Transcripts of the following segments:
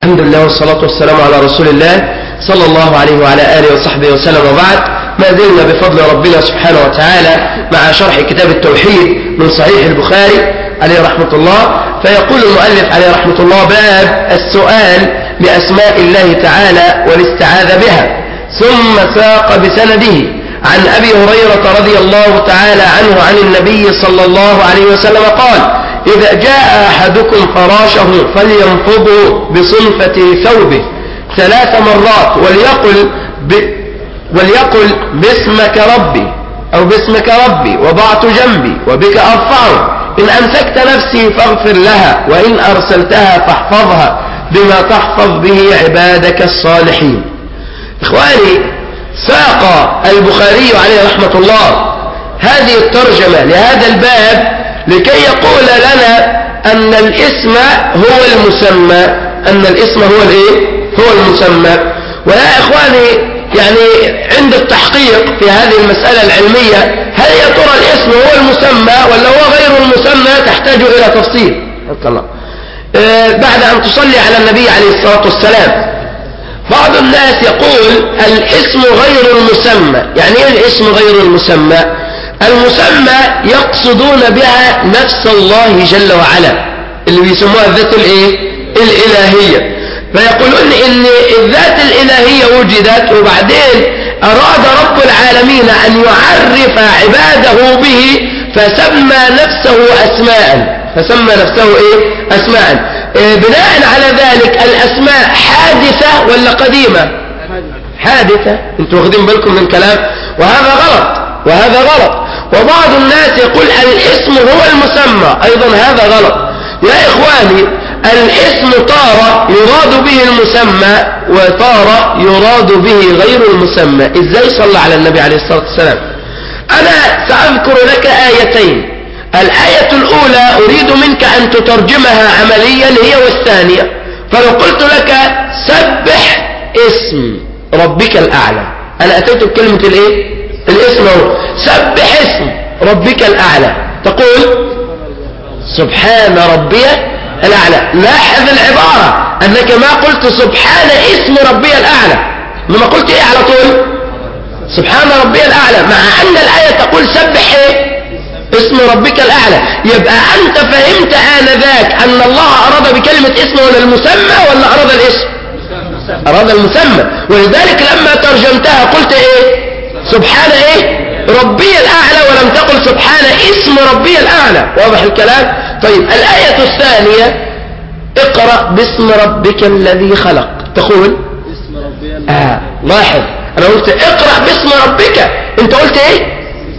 الحمد لله والصلاة والسلام على رسول الله صلى الله عليه وعلى آله وصحبه وسلم، وبعد. ما زلنا بفضل ربنا سبحانه وتعالى مع شرح كتاب التوحيد من صحيح البخاري عليه رحمة الله. فيقول المؤلف عليه رحمة الله: باب السؤال بأسماء الله تعالى والاستعاذة بها. ثم ساق بسنده عن أبي هريرة رضي الله تعالى عنه عن النبي صلى الله عليه وسلم قال: إذا جاء أحدكم فراشه فلينفضه بصنفة ثوبه 3 مرات وليقل باسمك ربي أو باسمك ربي وضعت جنبي وبك أرفعه، إن أمسكت نفسي فاغفر لها، وإن أرسلتها فاحفظها بما تحفظ به عبادك الصالحين. إخواني، ساق البخاري عليه رحمة الله هذه الترجمة لهذا الباب لكي يقول لنا أن الاسم هو المسمى، أن الاسم هو الايه؟ هو المسمى. ويا إخواني، يعني عند التحقيق في هذه المسألة العلمية، هل يا ترى الاسم هو المسمى ولا هو غير المسمى؟ تحتاج إلى تفصيل. بعد أن تصلي على النبي عليه الصلاة والسلام، بعض الناس يقول الاسم غير المسمى. يعني ايه الاسم غير المسمى؟ المسمى يقصدون بها نفس الله جل وعلا، اللي بيسموها الذات الايه؟ الالهيه. فيقولون ان الذات الالهيه وجدت، وبعدين اراد رب العالمين ان يعرف عباده به فسمى نفسه اسماء. بناء على ذلك الاسماء حادثه ولا قديمه؟ حادثه. انتوا واخدين بالكم من كلام؟ وهذا غلط. وبعض الناس يقول الاسم هو المسمى، أيضا هذا غلط. يا إخواني، الاسم طار يراد به المسمى وطار يراد به غير المسمى. إزاي؟ صلى على النبي عليه الصلاة والسلام. أنا سأذكر لك آيتين. الآية الأولى أريد منك أن تترجمها عمليا، هي والثانية. فلو قلت لك سبح اسم ربك الأعلى، أنا أتيت بكلمة الإيه؟ الاسم هو سبح اسم ربك الأعلى، تقول سبحان ربي الأعلى. لاحظ العبارة، أنك ما قلت سبحان اسم ربي الأعلى، لما قلت إيه على طول؟ سبحان ربي الأعلى، مع أن الآية تقول سبح إيه؟ اسم ربك الأعلى. يبقى أنت فهمت آنذاك أن الله أراد بكلمة اسم ولا المسمى، ولا أراد الاسم؟ أراد المسمى. ولذلك لما ترجمتها قلت إيه؟ سبحان ايه؟ ربي الأعلى، ولم تقل سبحان اسم ربي الأعلى. واضح الكلام؟ طيب، الآية الثانية: اقرأ باسم ربك الذي خلق، تقول باسم ربي لاحظ، أنا قلت اقرأ باسم ربك، أنت قلت ايه؟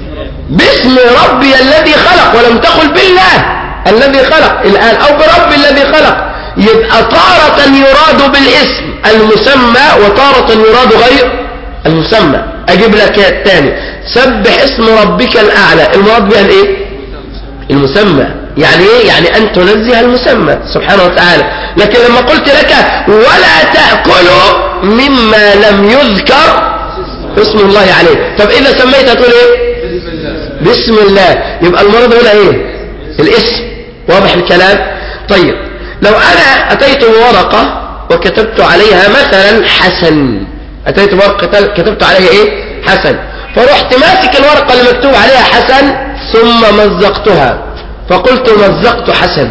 باسم ربي الذي خلق، ولم تقل بالله الذي خلق الآن، أو برب الذي خلق. يبقى تارة يراد بالاسم المسمى، وتارة يراد غير المسمى. أجيب لك الثاني: سبح اسم ربك الأعلى، المراد بها الايه؟ المسمى. يعني ايه؟ يعني أن تنزه المسمى سبحانه وتعالى. لكن لما قلت لك ولا تأكلوا مما لم يذكر اسم الله عليه، طب إذا سميت تقول ايه؟ بسم الله. يبقى المراد هنا ايه؟ الاسم. واضح الكلام؟ طيب، لو أنا أتيت بورقة وكتبت عليها مثلا حسن، أتيت ورقة كتبت عليها إيه؟ حسن، فرحت ماسك الورقة اللي مكتوب عليها حسن ثم مزقتها فقلت مزقت حسن،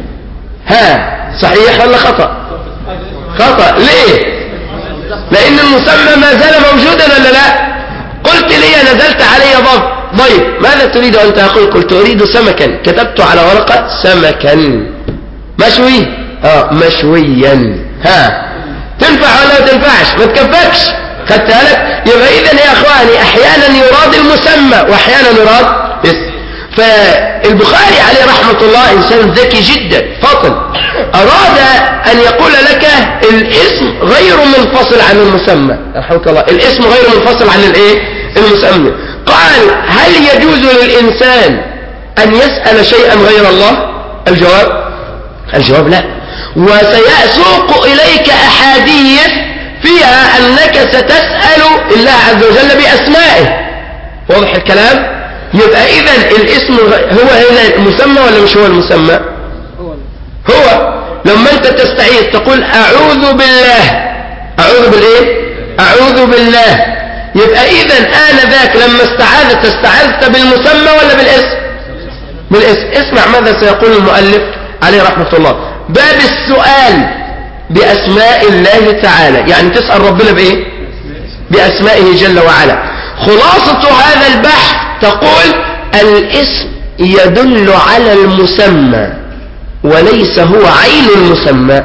صحيح ولا خطأ؟ خطأ. ليه؟ لأن المسمى ما زال موجودا ولا لا؟ قلت لي نزلت علي ضيف، ماذا تريد أن تقول؟ قلت أريد سمكا، كتبت على ورقة سمكا مشوي، مشويا، تنفع ولا ما تنفعش؟ ما تكفكش. خدت بالك؟ يبقى إذن يا أخواني، أحيانا يراد المسمى وأحيانا يراد اسم. فالبخاري عليه رحمة الله إنسان ذكي جدا فطن، أراد أن يقول لك الاسم غير منفصل عن المسمى. رحمة الله، الاسم غير منفصل عن الايه؟ المسمى. قال: هل يجوز للإنسان أن يسأل شيئا غير الله؟ الجواب لا. وسيسوق إليك أحاديث فيها أنك ستسأل الله عز وجل بأسمائه. واضح الكلام؟ يبقى إذن الاسم هو هنا المسمى ولا مش هو المسمى؟ هو لما انت تستعيذ تقول اعوذ بالله. اعوذ بالايه؟ اعوذ بالله. يبقى اذا آنذاك لما استعاذت بالمسمى ولا بالاسم؟ بالاسم. اسمع ماذا سيقول المؤلف عليه رحمة الله. باب السؤال بأسماء الله تعالى، يعني تسأل ربنا بإيه؟ بأسمائه جل وعلا. خلاصة هذا البحث تقول الاسم يدل على المسمى وليس هو عين المسمى.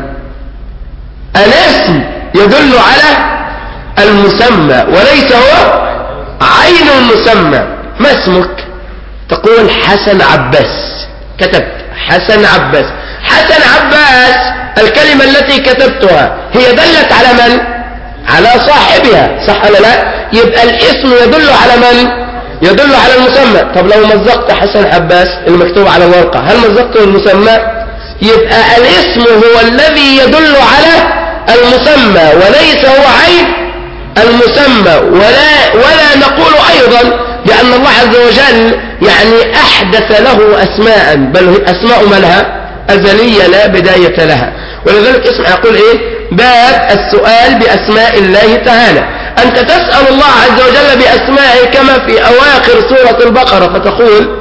الاسم يدل على المسمى وليس هو عين المسمى. ما اسمك؟ تقول حسن عباس. كتبت حسن عباس. حسن عباس الكلمة التي كتبتها هي دلت على من؟ على صاحبها، صح ولا لا؟ يبقى الاسم يدل على من؟ يدل على المسمى. طب لو مزقت حسن عباس المكتوب على الورقة، هل مزقته المسمى؟ يبقى الاسم هو الذي يدل على المسمى وليس هو عين المسمى. ولا نقول أيضا بأن الله عز وجل يعني أحدث له أسماء، بل أسماء ما لها أزلية لا بداية لها. ولذلك اسمع يقول إيه؟ باب السؤال بأسماء الله تعالى. أنت تسأل الله عز وجل بأسمائه كما في أواخر سورة البقرة، فتقول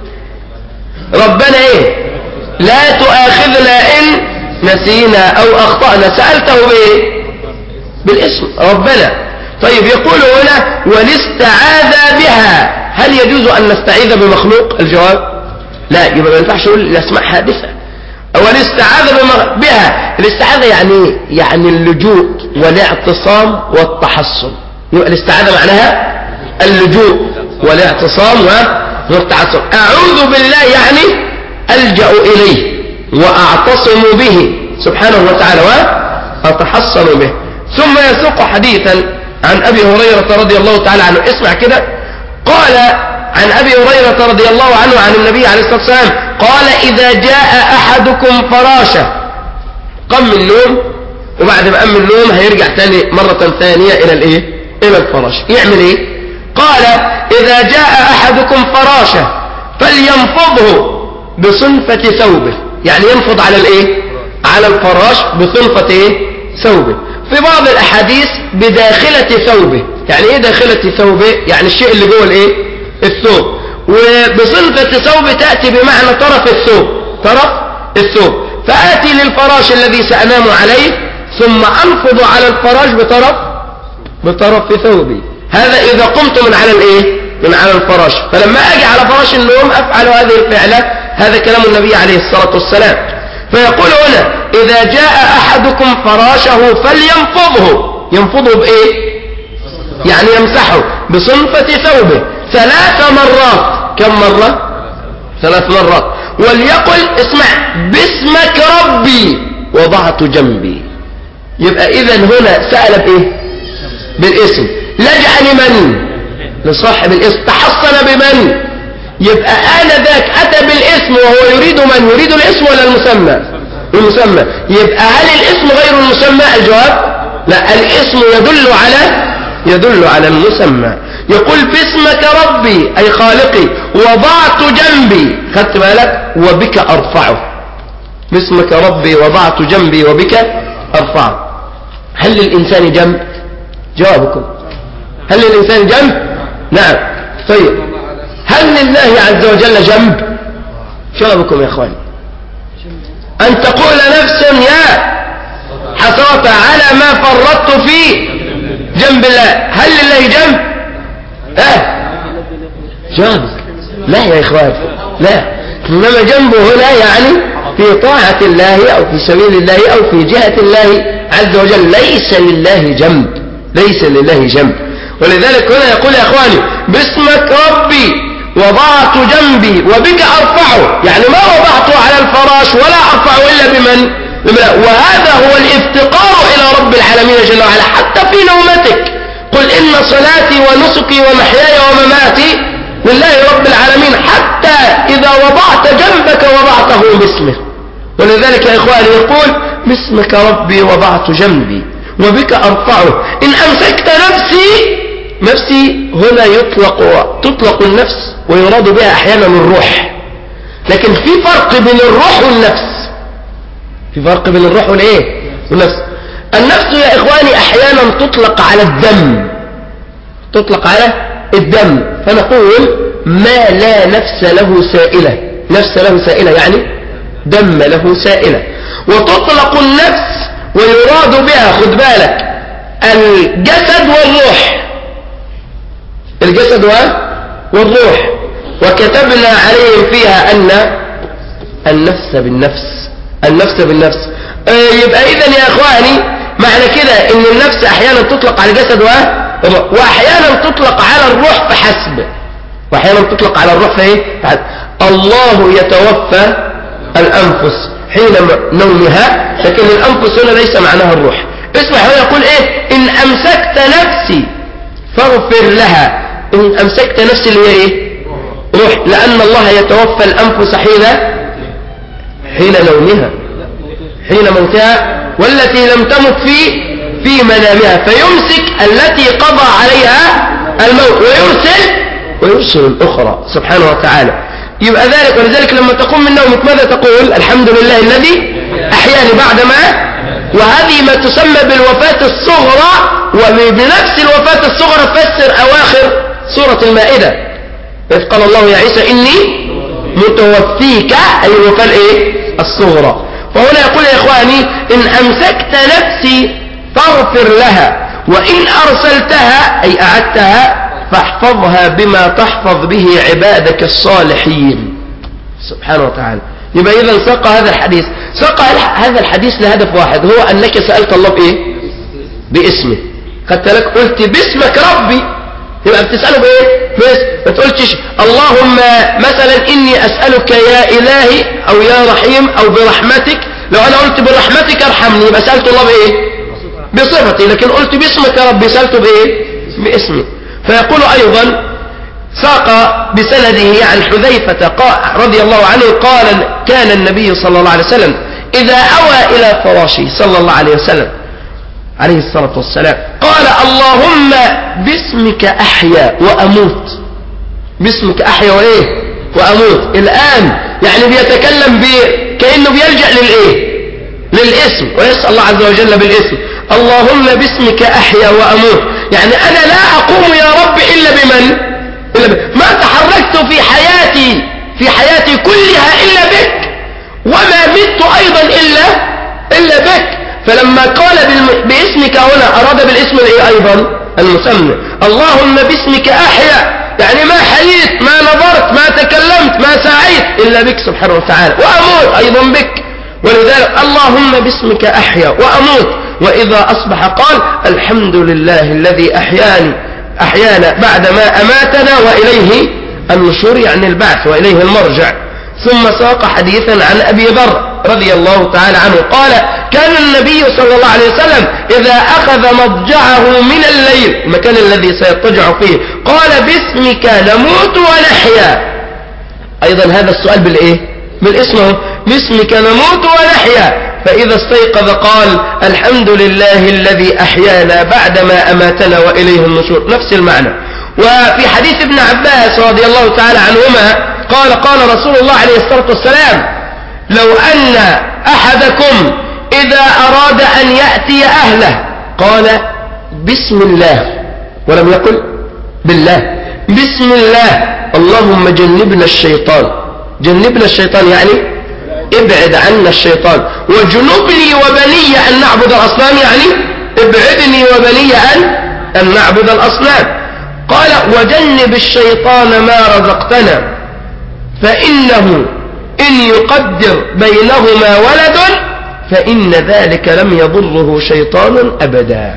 ربنا إيه؟ لا تؤاخذنا إن نسينا أو أخطأنا. سألته بإيه؟ بالاسم ربنا. طيب يقول هنا والاستعاذة بها، هل يجوز أن نستعيذ بمخلوق؟ الجواب لا. يبقى ما ينفعش نقول الأسماء حادثة. والاستعاذة بها، الاستعاذة يعني اللجوء والاعتصام والتحصن. يبقى الاستعاذة معناها اللجوء والاعتصام والتحصن. أعوذ بالله يعني ألجأ إليه وأعتصم به سبحانه وتعالى وأتحصن به. ثم يسوق حديثا عن أبي هريرة رضي الله تعالى عنه. اسمع كده. قال عن أبي هريرة رضي الله عنه عن النبي عليه الصلاة والسلام قال إذا جاء أحدكم فراشة، قام من النوم، وبعد ما قام من النوم هيرجع تاني مرة ثانية إلى الإيه؟ إلى الفراش. يعمل إيه؟ قال إذا جاء أحدكم فراشة فلينفضه بصنفة ثوبه، يعني ينفض على الإيه؟ على الفراش بصنفة إيه؟ ثوبه. في بعض الأحاديث بداخلة ثوبه. يعني إيه داخلة ثوبه؟ يعني الشيء اللي جوه الإيه؟ الثوب. وبصنفة ثوب تأتي بمعنى طرف الثوب، طرف الثوب. فآتي للفراش الذي سأنام عليه ثم أنفض على الفراش بطرف ثوبي. هذا إذا قمت من على الإيه؟ من على الفراش. فلما أجي على فراش النوم أفعل هذه الفعلة. هذا كلام النبي عليه الصلاة والسلام. فيقول هنا إذا جاء أحدكم فراشه فلينفضه. ينفضه بإيه؟ يعني يمسحه بصنفة ثوبه 3 مرات. كم مرة؟ 3 مرات. وليقل اسمع باسمك ربي وضعت جنبي. يبقى إذن هنا سأل بإيه؟ بالاسم. لجأ لمن؟ لصاحب الاسم. تحصن بمن؟ يبقى آنذاك أتى بالاسم وهو يريد من؟ يريد الاسم ولا المسمى؟ المسمى. يبقى هل الاسم غير المسمى؟ الجواب لا. الاسم يدل على المسمى. يقول باسمك ربي أي خالقي وضعت جنبي، خدت بالك؟ وبك أرفعه. باسمك ربي وضعت جنبي وبك أرفعه. هل للإنسان جنب؟ جوابكم هل للإنسان جنب؟ نعم. طيب هل لله عز وجل جنب؟ جوابكم يا أخواني. أن تقول نفس يا حسرة على ما فرطت في جنب الله. هل لله جنب؟ جنبك لا يا إخوان، لا. إنما جنبه هنا يعني في طاعة الله أو في سبيل الله أو في جهة الله عز وجل. ليس لله جنب، ليس لله جنب. ولذلك هنا يقول يا إخواني باسمك ربي وضعت جنبي وبك أرفعه، يعني ما وضعته على الفراش ولا أرفعه إلا بمن؟ وهذا هو الافتقار إلى رب العالمين جل وعلا. حتى في نومتك قل إن صلاتي ونسكي ومحياي ومماتي لله رب العالمين. حتى إذا وضعت جنبك وضعته باسمه. ولذلك يا إخواني يقول باسمك ربي وضعت جنبي وبك أرفعه. إن أمسكت نفسي هنا تطلق النفس ويراد بها أحيانا الروح، لكن في فرق بين الروح والنفس. في فرق بين الروح والايه والنفس. النفس يا إخواني أحيانا تطلق على الدم، تطلق على الدم، فنقول ما لا نفس له سائلة، نفس له سائلة يعني دم له سائلة. وتطلق النفس ويراد بها، خد بالك، الجسد والروح، الجسد والروح. وكتبنا عليهم فيها أن النفس بالنفس، النفس بالنفس. يبقى إذن يا إخواني معنى كده إن النفس أحيانا تطلق على الجسد وأحيانا تطلق على الروح فحسب، وأحيانا تطلق على الروح فإيه؟ الله يتوفى الأنفس حين نومها، لكن الأنفس هنا ليس معناها الروح. اسمع، هو يقول إيه؟ إن أمسكت نفسي فاغفر لها. إن أمسكت نفسي اللي هي إيه؟ روح، لأن الله يتوفى الأنفس حين نومها، حين موتها، والتي لم تمت في منامها، فيمسك التي قضى عليها الموت ويرسل الأخرى سبحانه وتعالى. يبقى ذلك، ولذلك لما تقوم من نومك ماذا تقول؟ الحمد لله الذي أحياني بعدما، وهذه ما تسمى بالوفاة الصغرى. وبنفس الوفاة الصغرى تفسر أواخر سورة المائدة، إذ قال الله يا عيسى إني متوفيك، أي الوفاة الإيه؟ الصغرى. فهنا يقول يا إخواني إن أمسكت نفسي فاغفر لها، وإن أرسلتها أي أعدتها فاحفظها بما تحفظ به عبادك الصالحين سبحانه وتعالى. يبقى إذا ساق هذا الحديث، ساق هذا الحديث لهدف واحد، هو أنك سألت الله بإيه؟ باسمه. خدت لك؟ قلت باسمك ربي، يبقى بتسأله بإيه؟ بس ما تقولش اللهم مثلا إني أسألك يا إلهي أو يا رحيم أو برحمتك. لو أنا قلت برحمتك ارحمني يبقى سألت الله بإيه؟ بصفتي. لكن قلت باسمك يا ربي سألته بإيه؟ باسمي. فيقول أيضا ساق بسنده عن حذيفة رضي الله عنه قال كان النبي صلى الله عليه وسلم إذا أوى إلى فراشه صلى الله عليه وسلم عليه الصلاة والسلام قال اللهم باسمك أحيا وأموت. باسمك أحيا وإيه؟ وأموت. الآن يعني بيتكلم كأنه بيلجأ للإيه؟ للاسم، ويسأل الله عز وجل بالاسم. اللهم باسمك أحيا وأموت، يعني أنا لا أقوم يا رب إلا بمن؟ ما تحركت في حياتي كلها إلا بك، وما مت أيضا إلا بك. فلما قال باسمك هنا أراد بالاسم الإيه أيضا؟ المسمى. اللهم باسمك أحيا، يعني ما حييت، ما نظرت، ما تكلمت، ما سعيت إلا بك سبحانه وتعالى، وأموت أيضا بك. ولذلك اللهم باسمك أحيا وأموت. وإذا أصبح قال الحمد لله الذي أحيانا بعدما أماتنا وإليه النشور، يعني البعث وإليه المرجع. ثم ساق حديثا عن أبي ذر رضي الله تعالى عنه قال كان النبي صلى الله عليه وسلم إذا أخذ مضجعه من الليل، المكان الذي سيضطجع فيه، قال باسمك نموت ونحيا. أيضا هذا السؤال بالإيه؟ بالاسم، باسمك نموت ونحيا. فإذا استيقظ قال الحمد لله الذي أحيانا بعدما أماتنا وإليه النشور، نفس المعنى. وفي حديث ابن عباس رضي الله تعالى عنهما قال رسول الله عليه الصلاة والسلام لو أن أحدكم إذا أراد أن يأتي أهله قال بسم الله، ولم يقل بالله، بسم الله اللهم جنبنا الشيطان. جنبنا الشيطان يعني ابعد عنا الشيطان، وجنبني وبني أن نعبد الأصنام يعني ابعدني وبني أن نعبد الأصنام. قال وجنب الشيطان ما رزقتنا، فإنه إن يقدر بينهما ولد فإن ذلك لم يضره شيطان أبدا.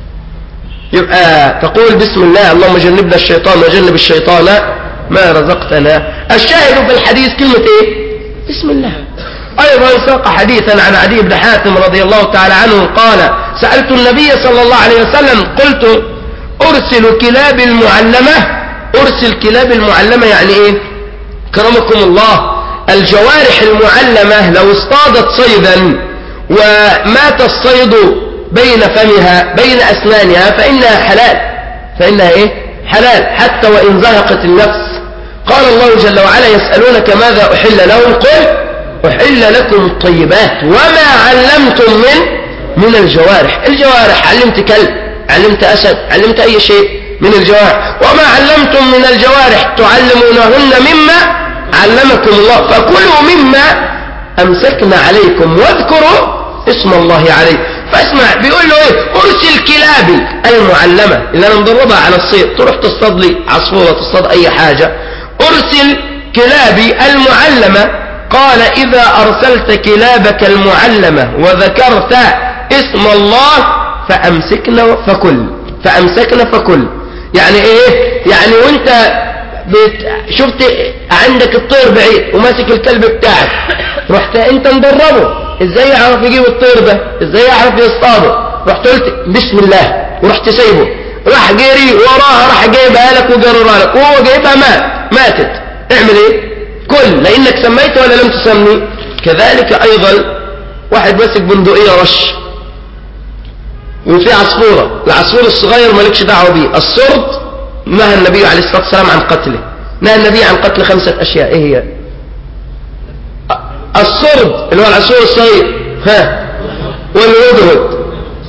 يبقى تقول بسم الله اللهم جنبنا الشيطان وجنب الشيطان ما رزقتنا. الشاهد في الحديث كلمة ايه؟ بسم الله. أيضا ساق حديثا عن عدي بن حاتم رضي الله تعالى عنه قال سألت النبي صلى الله عليه وسلم قلت أرسل كلاب المعلمة. أرسل كلاب المعلمة يعني ايه؟ كرمكم الله، الجوارح المعلمة لو اصطادت صيدا ومات الصيد بين فمها بين أسنانها فإنها حلال، فإنها ايه؟ حلال حتى وإن زهقت النفس. قال الله جل وعلا يسألونك ماذا أحل لهم قل أحل لكم الطيبات وما علمتم من الجوارح. الجوارح علمت كلب، علمت أسد، علمت أي شيء من الجوارح. وما علمتم من الجوارح تعلمونهن مما علمكم الله، فكلوا مما أمسكنا عليكم واذكروا اسم الله عليه. فاسمع بيقول له ايه؟ ارسل كلابي المعلمة اللي انا مدربها على الصيد، تروح تصطاد لي عصفورة، تصطاد اي حاجة، ارسل كلابي المعلمة. قال اذا ارسلت كلابك المعلمة وذكرت اسم الله فامسكنا فكل. يعني ايه؟ يعني وانت شفت عندك الطير بعيد وماسك الكلب بتاعك، رحت انت مدربه ازاي يعرف يجيب الطير ده، ازاي يعرف يصطاده، رحت قلت بسم الله ورحت سايبه، راح جري وراها، راح جايبها لك وجررها لك، وهو جايبها ماتت. اعمل ايه؟ كل، لانك سميت ولا لم تسمي. كذلك ايضا واحد ماسك بندقية رش وفي عصفورة، العصفور الصغير مالكش دعوه بيه. الصرد نهى النبي عليه الصلاة والسلام عن قتله، نهى النبي عن قتل 5 أشياء. ايه هي؟ الصرد اللي هو العصفور الصغير، والهدهد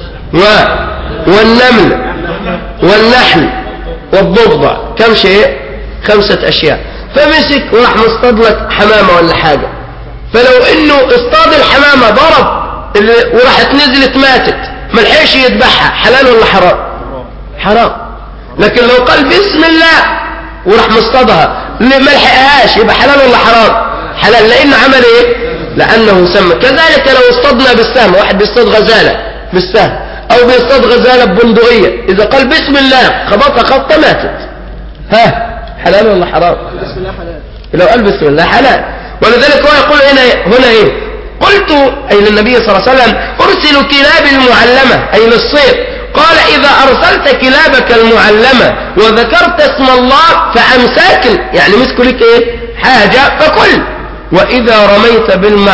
والنمل والنحل والضفدع. كم شيء؟ 5 أشياء. فمسك وراح مصطاد لك حمامة ولا حاجة، فلو انه اصطاد الحمامة ضرب وراحت نزلت ماتت، ملحقش يذبحها، حلال ولا حرام؟ حرام. لكن لو قال بسم الله وراح مصطادها ملحقهاش، يبقى حلال ولا حرام؟ حلال، لانه عمل ايه؟ لانه سمى. كذلك لو اصطادنا بالسهم، واحد بيصطاد غزالة بالسهم او بيصطاد غزالة ببندقية، اذا قال بسم الله خبطها خبطة ماتت، حلال ولا حرام؟ بسم الله حلال. لو قال بسم الله حلال. ولذلك هو يقول هنا ايه؟ قلت اي للنبي صلى الله عليه وسلم ارسل كلابي المعلمة اي للصيد. قال اذا ارسلت كلابك المعلمة وذكرت اسم الله فامساكن، يعني مسكوا لك ايه؟ حاجة فكل. واذا رميت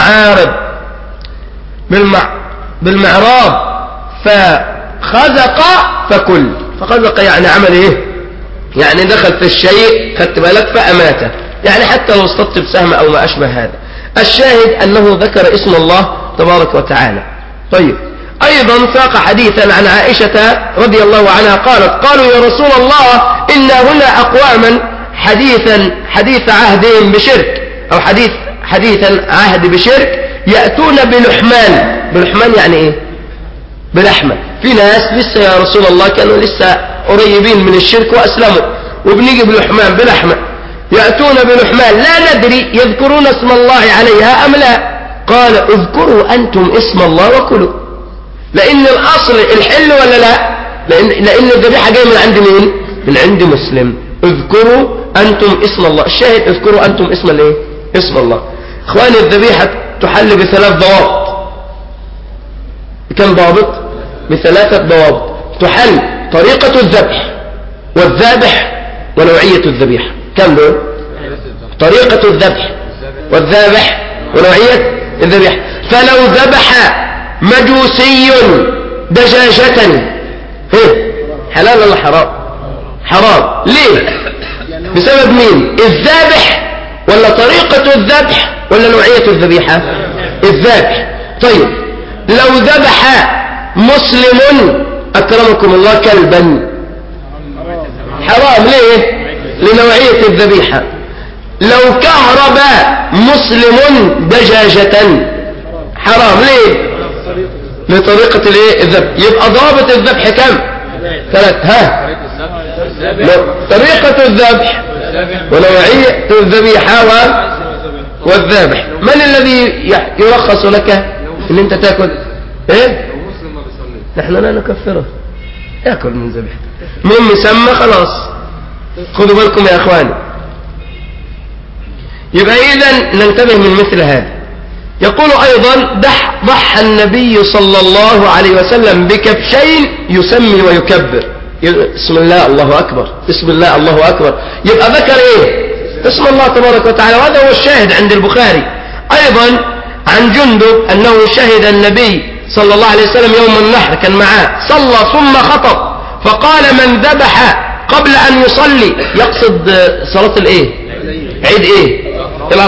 بالمعراض فخزق فكل. فخزق يعني عمل ايه؟ يعني دخل في الشيء، خدت بالك، فأماته. يعني حتى لو اصطدت بسهم او ما اشبه هذا. الشاهد انه ذكر اسم الله تبارك وتعالى. طيب، ايضا ساق حديثا عن عائشة رضي الله عنها قالت: قالوا يا رسول الله ان هنا اقواما حديث عهدهم بشرك، او حديثا عهد بشرك، يأتون بلحمان يعني ايه؟ بلحمة. في ناس لسه يا رسول الله كانوا لسه قريبين من الشرك واسلموا، وبنيجي بلحمة، يأتون بلحمان لا ندري يذكرون اسم الله عليها ام لا. قال: اذكروا انتم اسم الله وكلوا. لان الاصل الحل ولا لا؟ لان الذبيحة جاية من عند مين؟ من عند مسلم. اذكروا انتم اسم الله. الشاهد اذكروا انتم اسم الايه؟ اسم الله. اخواني، الذبيحة تحل ب3 ضوابط. كم ضابط؟ ب3 ضوابط. تحل طريقة الذبح والذابح ونوعية الذبيحة. كم دول؟ طريقة الذبح والذابح ونوعية الذبيحة. فلو ذبح مجوسي دجاجة حلال ولا حرام؟ حرام. ليه؟ بسبب مين؟ الذابح ولا طريقة الذبح ولا نوعية الذبيحة؟ الذابح. طيب، لو ذبح مسلم أكرمكم الله كلبا حرام. ليه؟ لنوعية الذبيحة. لو كهرب مسلم دجاجة حرام. ليه؟ لطريقة الايه؟ الذبح. يبقى ضابط الذبح كم؟ 3. طريقة الذبح ونوعية الذبيحة والذابح. من الذي يرخص لك ان انت تاكل ايه؟ نحن لا نكفره، ياكل من ذبيحته. المهم سمى خلاص. خذوا بالكم يا اخواني. يبقى اذا ننتبه من مثل هذا. يقول ايضا: ضحى النبي صلى الله عليه وسلم بكبشين يسمي ويكبر. بسم الله الله اكبر، بسم الله الله اكبر. يبقى ذكر ايه؟ اسم الله تبارك وتعالى. وهذا هو الشاهد عند البخاري. ايضا عن جندب انه شهد النبي صلى الله عليه وسلم يوم النحر، كان معاه، صلى ثم خطب فقال: من ذبح قبل ان يصلي، يقصد صلاة الايه؟ عيد ايه؟ الاضحى.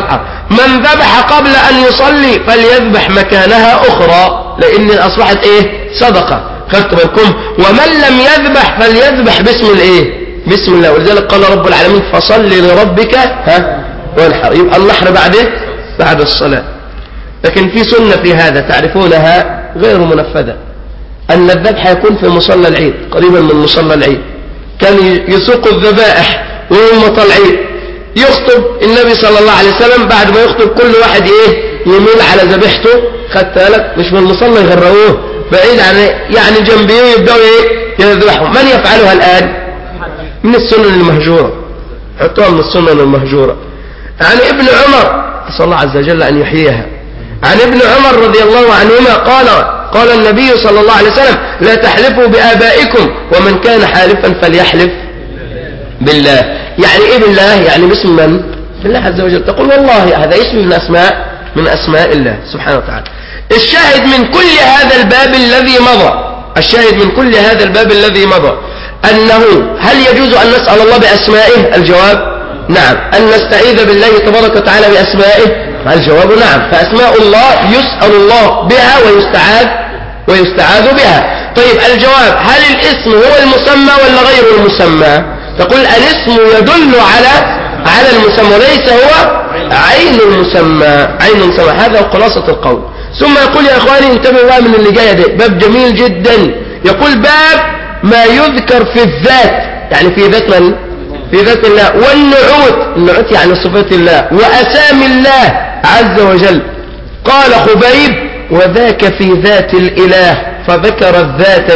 من ذبح قبل أن يصلي فليذبح مكانها أخرى، لأن أصبحت إيه؟ صدقة. خدت بالكم؟ ومن لم يذبح فليذبح باسم الإيه؟ بسم الله. ولذلك قال رب العالمين فصل لربك وانحر. يبقى النحر بعد الصلاة. لكن في سنة في هذا تعرفونها غير منفذة، أن الذبح يكون في مصلى العيد، قريبا من مصلى العيد. كان يسوق الذبائح وهم طالعين، يخطب النبي صلى الله عليه وسلم، بعد ما يخطب كل واحد ايه يميل على ذبيحته. خدت بالك؟ مش من المصلى يغرقوه بعيد عن يعني جنبيه يبدأوا ايه يذبحوا. من يفعلها الآن؟ من السنن المهجورة، حطوها من السنن المهجورة. عن ابن عمر صلى الله عز وجل أن يحييها، عن ابن عمر رضي الله عنهما قال النبي صلى الله عليه وسلم لا تحلفوا بآبائكم ومن كان حالفا فليحلف بالله. يعني ايه بالله؟ يعني باسم من؟ بالله عز وجل. تقول والله هذا اسم من أسماء الله سبحانه وتعالى. الشاهد من كل هذا الباب الذي مضى، الشاهد من كل هذا الباب الذي مضى أنه هل يجوز أن نسأل الله بأسمائه؟ الجواب نعم. أن نستعيذ بالله تبارك وتعالى بأسمائه؟ الجواب نعم. فأسماء الله يسأل الله بها ويستعاذ بها. طيب الجواب هل الاسم هو المسمى ولا غير المسمى؟ تقول الاسم يدل على المسمى وليس هو عين المسمى. عين المسمى هذا خلاصة القول. ثم يقول يا إخواني انتبهوا بقى من اللي جاي ده، باب جميل جدا. يقول باب ما يذكر في الذات، يعني في ذات من؟ في ذات الله. والنعوت يعني صفات الله وأسامي الله عز وجل. قال خبيب وذاك في ذات الإله فذكر الذات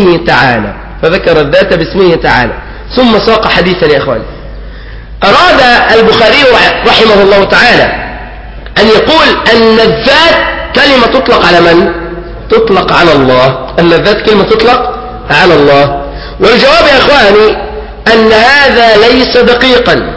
باسمه تعالى. ثم ساق حديثا يا إخواني. أراد البخاري رحمه الله تعالى أن يقول أن الذات كلمة تطلق على من؟ تطلق على الله. أن الذات كلمة تطلق على الله. والجواب يا إخواني أن هذا ليس دقيقا،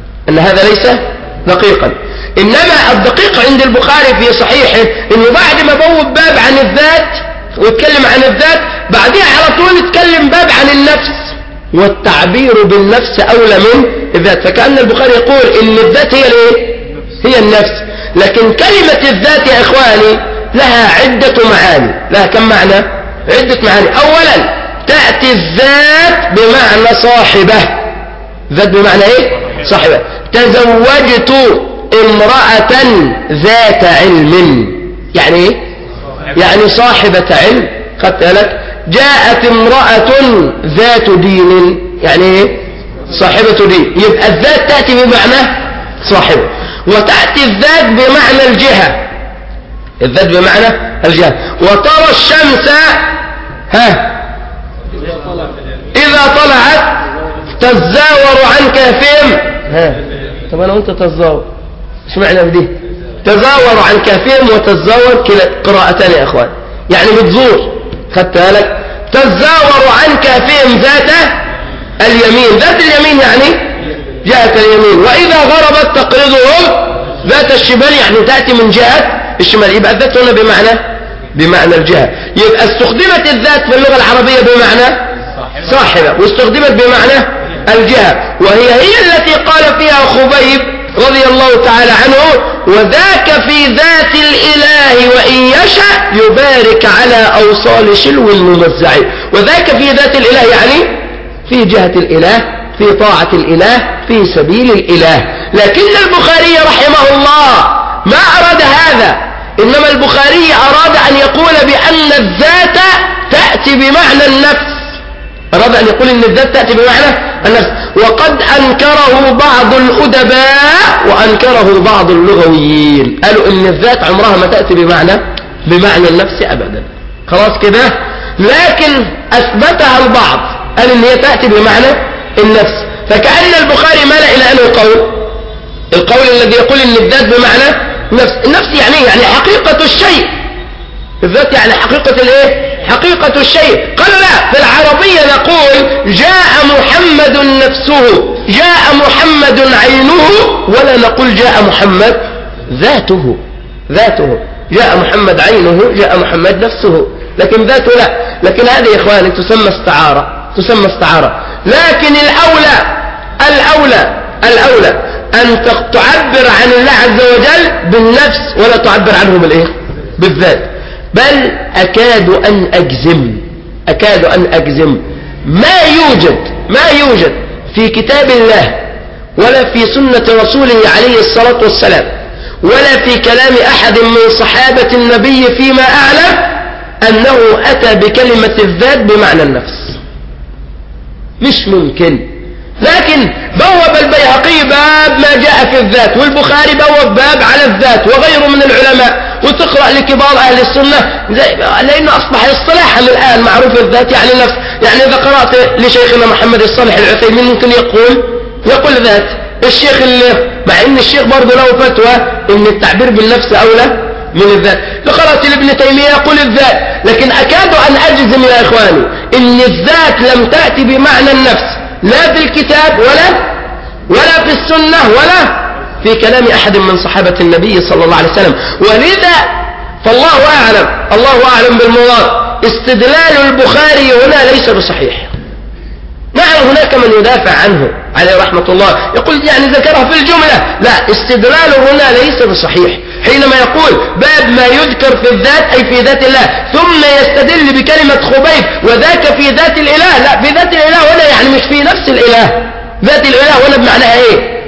إنما الدقيق عند البخاري في صحيحه إنه بعد ما بوب باب عن الذات ويتكلم عن الذات بعدها على طول يتكلم باب عن النفس، والتعبير بالنفس أولى من الذات. فكأن البخاري يقول إن الذات هي الايه؟ هي النفس. لكن كلمة الذات يا إخواني لها عدة معاني. لها كم معنى؟ عدة معاني. أولا تأتي الذات بمعنى صاحبة. ذات بمعنى ايه؟ صاحبة. تزوجت امرأة ذات علم، يعني ايه؟ يعني صاحبة علم. خدت بالك؟ جاءت امرأة ذات دين، يعني ايه؟ صاحبة دين. يبقى الذات تأتي بمعنى صاحبة. وتأتي الذات بمعنى الجهة، الذات بمعنى الجهة. وترى الشمس إذا طلعت تزاور عن كهفهم. طب أنا وأنت تزاور إيش معنى بدي؟ تزاور عن كهفهم وتزاور كلا قراءتان يا إخوان، يعني بتزور. خدت بالك؟ تزاور عن كهفهم ذات اليمين. ذات اليمين يعني جهة اليمين. وإذا غربت تقرضهم ذات الشمال، يعني تأتي من جهة الشمال. يبقى الذات هنا بمعنى الجهة. يبقى استخدمت الذات في اللغة العربية بمعنى صاحبة، واستخدمت بمعنى الجهة، وهي التي قال فيها خبيب رضي الله تعالى عنه وذاك في ذات الإله وإن يشاء يبارك على أوصال شلو الممزع. وذاك في ذات الإله يعني في جهة الإله، في طاعة الإله، في سبيل الإله. لكن البخاري رحمه الله ما أراد هذا، إنما البخاري أراد أن يقول بأن الذات تأتي بمعنى النفس. أراد أن يقول أن الذات تأتي بمعنى النفس. وقد أنكره بعض الأدباء وأنكره بعض اللغويين، قالوا أن الذات عمرها ما تأتي بمعنى النفس أبدا. خلاص كده. لكن أثبتها البعض، قال أن هي تأتي بمعنى النفس. فكأن البخاري مال إلى أنه القول الذي يقول أن الذات بمعنى النفس يعني حقيقة الشيء. الذات يعني حقيقة الايه؟ حقيقة الشيء. قال لا، في العربية نقول جاء محمد نفسه، جاء محمد عينه، ولا نقول جاء محمد ذاته. جاء محمد عينه، جاء محمد نفسه، لكن ذاته لا. لكن هذه يا إخواني تسمى استعارة. لكن الأولى أن تعبر عن الله عز وجل بالنفس ولا تعبر عنه بالإيه؟ بالذات. بل أكاد أن أجزم ما يوجد في كتاب الله ولا في سنة رسوله عليه الصلاة والسلام ولا في كلام أحد من صحابة النبي فيما أعلم أنه أتى بكلمة الذات بمعنى النفس. مش ممكن. لكن بوب البيهقي باب ما جاء في الذات، والبخاري بوب باب على الذات، وغيره من العلماء، وتقرأ لكبار أهل السنة لأنه أصبح اصطلاحا الآن معروف الذات يعني نفس. يعني إذا قرأت لشيخنا محمد الصالح العثيمين ممكن يقول ذات الشيخ مع إن الشيخ برضه له فتوى إن التعبير بالنفس أولى من الذات. لقرأت لابن تيمية يقول الذات. لكن أكاد أن أجزم يا إخواني إن الذات لم تأتي بمعنى النفس لا في الكتاب ولا في السنة ولا في كلام أحد من صحابة النبي صلى الله عليه وسلم. ولذا فالله أعلم بالمراد. استدلال البخاري هنا ليس بصحيح. نعم هناك من يدافع عنه عليه رحمة الله يقول يعني ذكرها في الجملة، لا، استدلاله هنا ليس بصحيح حينما يقول باب ما يذكر في الذات أي في ذات الله ثم يستدل بكلمة خبيب وذاك في ذات الإله. لا، في ذات الإله هنا يعني مش في نفس الإله. ذات الإله هنا بمعناها إيه؟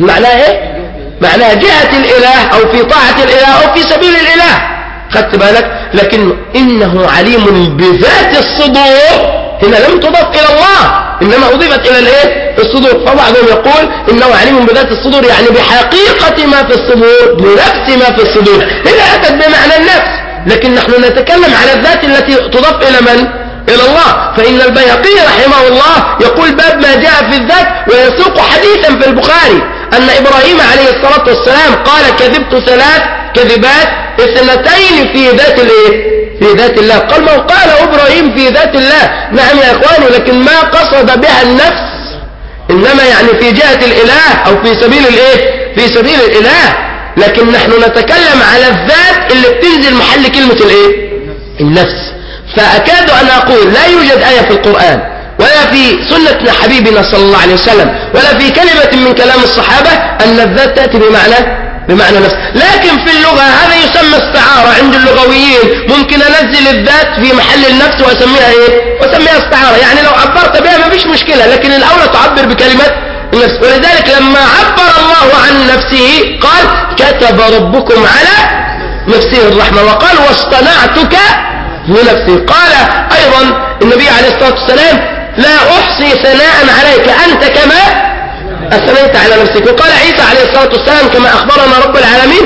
معناها جهة الإله أو في طاعة الإله أو في سبيل الإله. خدت بالك؟ لكن إنه عليم بذات الصدور هنا لم تضاف إلى الله إنما أضيفت إلى الإيه؟ الصدور. فبعضهم يقول إنه عليم بذات الصدور يعني بحقيقة ما في الصدور بنفس ما في الصدور. هنا أتت بمعنى النفس. لكن نحن نتكلم على الذات التي تضاف إلى من؟ إلى الله. فإن البيهقي رحمه الله يقول باب ما جاء في الذات ويسوق حديثا في البخاري أن إبراهيم عليه الصلاة والسلام قال كذبت 3 كذبات 2 في ذات الإيه؟ في ذات الله. قال ما قال إبراهيم في ذات الله. نعم يا إخواني، لكن ما قصد بها النفس إنما يعني في جهة الإله أو في سبيل الإيه؟ في سبيل الإله. لكن نحن نتكلم على الذات اللي بتنزل محل كلمة الإيه؟ النفس. فأكاد أن أقول لا يوجد آية في القرآن ولا في سنة حبيبنا صلى الله عليه وسلم ولا في كلمة من كلام الصحابة أن الذات تأتي بمعنى نفس. لكن في اللغة هذا يسمى استعارة عند اللغويين. ممكن أنزل الذات في محل النفس وأسميها إيه؟ وأسميها استعارة. يعني لو عبرت بها ما فيش مشكلة، لكن الأولى تعبر بكلمة النفس. ولذلك لما عبر الله عن نفسه قال كتب ربكم على نفسه الرحمة وقال واصطنعتك لنفسه. قال أيضا النبي عليه الصلاة والسلام لا أحصي ثناء عليك أنت كما أثنيت على نفسك. وقال عيسى عليه الصلاة والسلام كما أخبرنا رب العالمين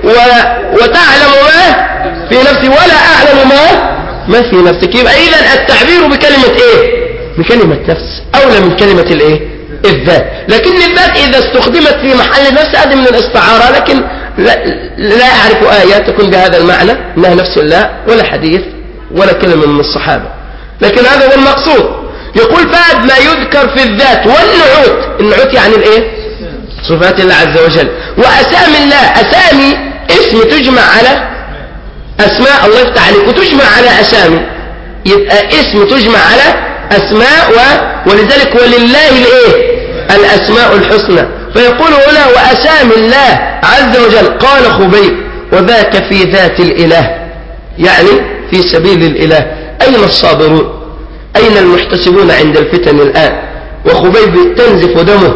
وتعلم ما في نفسي ولا أعلم ما في نفسك. يبقى إذن التعبير بكلمة إيه؟ بكلمة نفس أولى من كلمة الإيه؟ الذات. لكن الذات إذا استخدمت في محل النفس هذه من الاستعارة. لكن لا أعرف آيات تكون بهذا المعنى إنها نفس الله ولا حديث ولا كلمة من الصحابة. لكن هذا هو المقصود. يقول باب ما يذكر في الذات والنعوت يعني الايه؟ صفات الله عز وجل. وأسامي الله، أسامي اسم تجمع على أسماء الله يفتح عليك وتجمع على أسامي. يبقى اسم تجمع على أسماء ولذلك ولله الايه؟ الأسماء الحسنى. فيقول هنا وأسامي الله عز وجل. قال خبيب وذاك في ذات الإله يعني في سبيل الإله. أين الصابرون؟ أين المحتسبون عند الفتن الآن؟ وخبيب تنزف دمه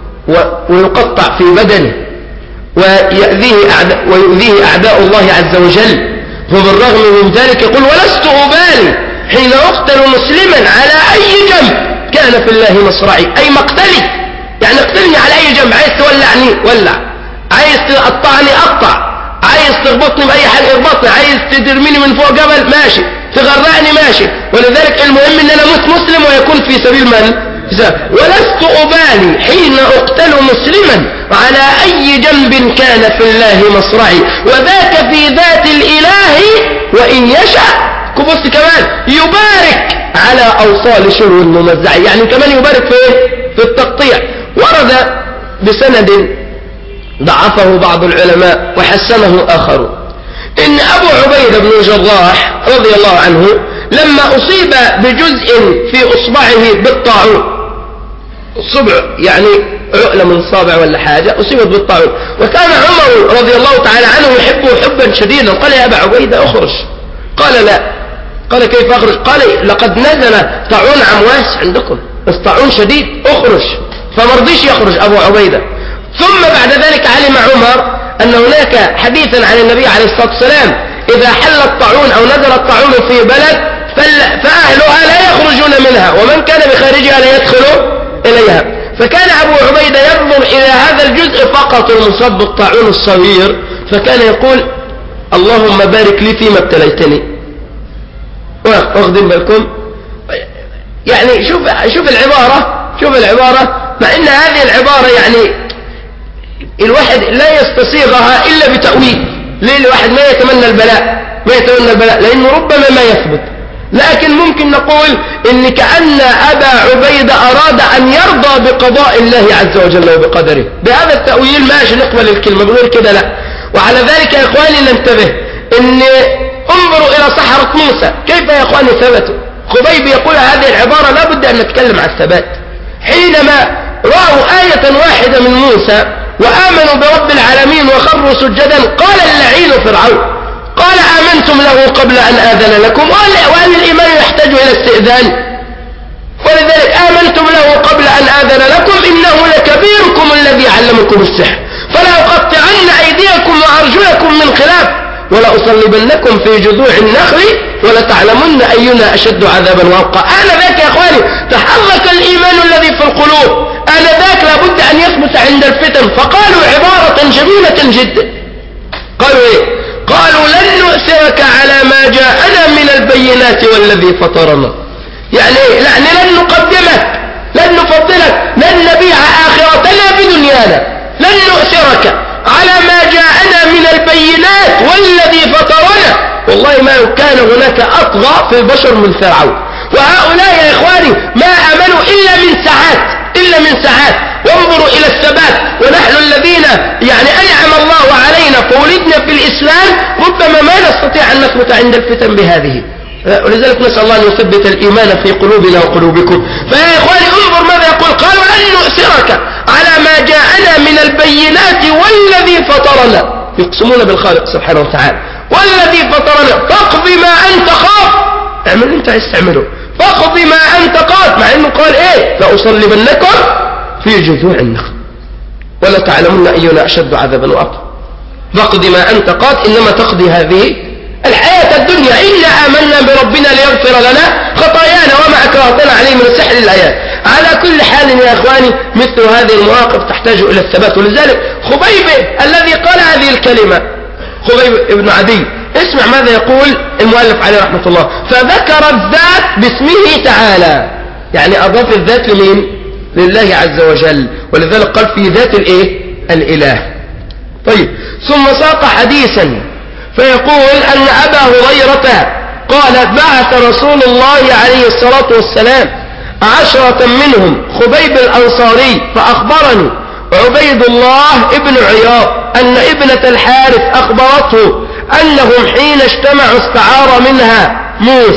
ويقطع في بدنه ويؤذيه أعداء الله عز وجل. وبالرغم من ذلك يقول ولست أبالي حين أقتل مسلما على أي جنب كان في الله مصرعي. أي مقتلي يعني اقتلني على أي جنب. عايز تولعني ولع، عايز تقطعني أقطع، عايز تربطني بأي حاجة اربطني، عايز تدرميني من فوق جبل ماشي، تغرقني ماشي. ولذلك المهم ان انا اموت مسلم ويكون في سبيل من؟ ولست أبالي حين أقتل مسلما على أي جنب كان في الله مصرعي. وذاك في ذات الإله وإن يشاء كبص كمان يبارك على أوصال شرو الممزع. يعني كمان يبارك في التقطيع. ورد بسند ضعفه بعض العلماء وحسنه آخرون إن أبو عبيدة بن الجراح رضي الله عنه لما أصيب بجزء في أصبعه بالطاعون صبع يعني عقلة من صابع ولا حاجة أصيبت بالطاعون. وكان عمر رضي الله تعالى عنه يحبه حبا شديدا. قال يا أبا عبيدة أخرج. قال لا. قال كيف أخرج؟ قال لقد نزل طاعون عمواس عندكم، بس طاعون شديد، أخرج. فمرضيش يخرج أبو عبيدة. ثم بعد ذلك علم عمر أن هناك حديثا عن النبي عليه الصلاة والسلام إذا حل الطاعون أو نزل الطاعون في بلد فأهلها لا يخرجون منها، ومن كان بخارجها لا يدخل إليها. فكان أبو عبيدة ينظر إلى هذا الجزء فقط المصاب بالطاعون الصغير، فكان يقول اللهم بارك لي فيما ابتليتني. واخدين بالكم؟ يعني شوف العبارة، مع ان هذه العبارة يعني الواحد لا يستصيغها الا بتأويل. ليه الواحد ما يتمنى البلاء لانه ربما ما يثبت، لكن ممكن نقول ان كأن ابا عبيدة اراد ان يرضى بقضاء الله عز وجل وبقدره. بهذا التأويل ماشي نقبل الكلمة، بنقول كده لا. وعلى ذلك يا اخواني ننتبه ان انظروا الى سحرة موسى كيف يا اخواني ثبتوا. خبيب يقول هذه العبارة لا بد ان نتكلم عن الثبات. حينما رأوا آية واحدة من موسى وآمنوا برب العالمين وخروا سجدا، قال اللعين فرعون قال آمنتم له قبل أن آذن لكم، وأن الإيمان يحتاج إلى استئذان، ولذلك آمنتم له قبل أن آذن لكم إنه لكبيركم الذي علمكم السحر فلأقطعن أيديكم وأرجلكم من خلاف ولأصلبنكم في جذوع النخل ولتعلمن أينا أشد عذابا وأبقى. آنذاك يا أخواني تحرك الإيمان الذي في القلوب، آنذاك لابد أن يثبت عند الفتن. فقالوا عبارة جميلة جدا، قالوا إيه؟ قالوا لن نؤثرك على ما جاءنا من البينات والذي فطرنا. يعني لن نقدمك، لن نفضلك، لن نبيع آخرتنا بدنيانا، لن نؤثرك على ما جاءنا من البينات والذي فطرنا. والله ما كان هناك أطغى في البشر من فرعون. وهؤلاء يا إخواني ما آمنوا إلا من ساعات. وانظروا إلى الثبات، ونحن الذين يعني أنعم الله علينا فولدنا في الإسلام ربما ما نستطيع أن نثبت عند الفتن بهذه. ولذلك نسأل الله أن يثبت الإيمان في قلوبنا وقلوبكم. فيا إخواني انظر ماذا يقول، قالوا لن نؤثرك على ما جاءنا من البينات والذي فطرنا، يقسمون بالخالق سبحانه وتعالى، والذي فطرنا فاقض ما أنت خاف، اعمل اللي انت عايز تعمله، فاقض ما أنت قاف، مع انه قال ايه لأصلبنكم في جذوع النخل ولا تعلمون أينا أشد عذابا وأبقى. فاقض ما أنت قاف، إنما تقضي هذه الحياة الدنيا، إنا آمنا بربنا ليغفر لنا خطايانا وما أكرهتنا عليه من السحر الآيات. على كل حال يا إخواني مثل هذه المواقف تحتاج إلى الثبات. ولذلك خبيب الذي قال هذه الكلمة، خبيب ابن عدي، اسمع ماذا يقول المؤلف عليه رحمة الله، فذكر الذات باسمه تعالى، يعني أضاف الذات لمين؟ لله عز وجل، ولذلك قال في ذات الإله. طيب ثم ساق حديثا فيقول أن أبا هريرة قال بعث رسول الله عليه الصلاة والسلام 10 منهم خبيب الأنصاري فأخبرني عبيد الله ابن عياض أن ابنة الحارث أخبرته أنهم حين اجتمعوا استعار منها موس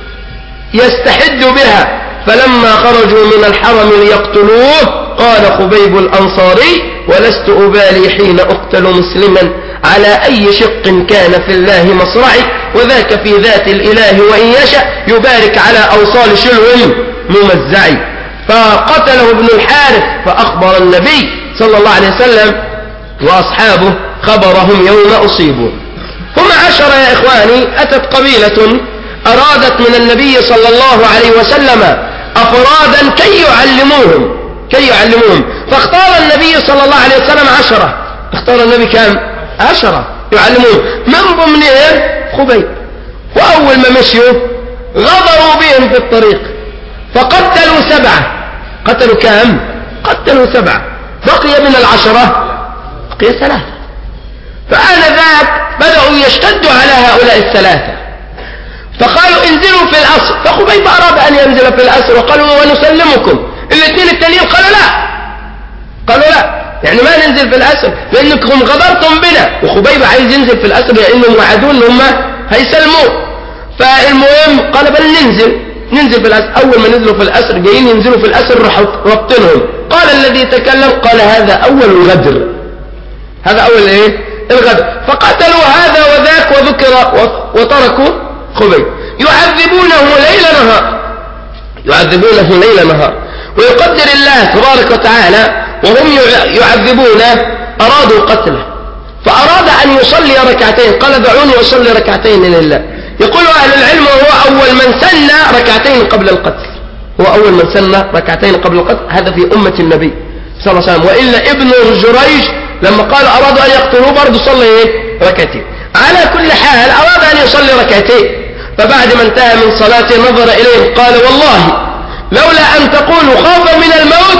يستحد بها، فلما خرجوا من الحرم ليقتلوه قال خبيب الأنصاري ولست أبالي حين أقتل مسلما على أي شق كان في الله مصرعي، وذاك في ذات الإله وإن يشاء يبارك على أوصال شلو ممزعي. فقتله ابن الحارث فأخبر النبي صلى الله عليه وسلم وأصحابه خبرهم يوم أصيبوا. هم 10 يا إخواني، أتت قبيلة أرادت من النبي صلى الله عليه وسلم أفرادا كي يعلموهم، فاختار النبي صلى الله عليه وسلم 10. اختار النبي كم؟ 10 يعلمون، من ضمنهم خبيب. وأول ما مشيوا غدروا بهم في الطريق فقتلوا 7. قتلوا كم؟ قتلوا 7. بقي من 10 بقي 3. فآنذاك بدأوا يشتدوا على هؤلاء 3 فقالوا انزلوا في الأسر. فخبيب أراد أن ينزل في الأسر وقالوا ونسلمكم. الاثنين التانيين قالوا لا، يعني ما ننزل في الأسر لأنكم غدرتم بنا. وخبيب عايز ينزل في الأسر لأنهم وعدون ان هم هيسلموه. فالمهم قال بل ننزل. ننزل في الأسر. أول ما نزلوا في الأسر جايين ينزلوا في الأسر ربطنهم. قال الذي تكلم قال هذا أول الغدر، هذا أول إيه الغدر. فقتلوا هذا وذاك وذكر وتركوا خبيب. يعذبونه ليل نهار، يعذبونه ليل نهار. ويقدر الله تبارك وتعالى وهم يعذبون أرادوا قتله، فأراد أن يصلي ركعتين، قال دعوني أصلي ركعتين لله. يقول أهل العلم وهو أول من سن ركعتين قبل القتل، هو أول من سن ركعتين قبل القتل، هذا في أمة النبي صلى الله عليه وسلم. وإلا ابن جريج لما قال أرادوا أن يقتلوه برضه صلي إيه ركعتين. على كل حال أراد أن يصلي ركعتين، فبعد ما انتهى من صلاته نظر إليهم قال والله لولا أن تقولوا خوفا من الموت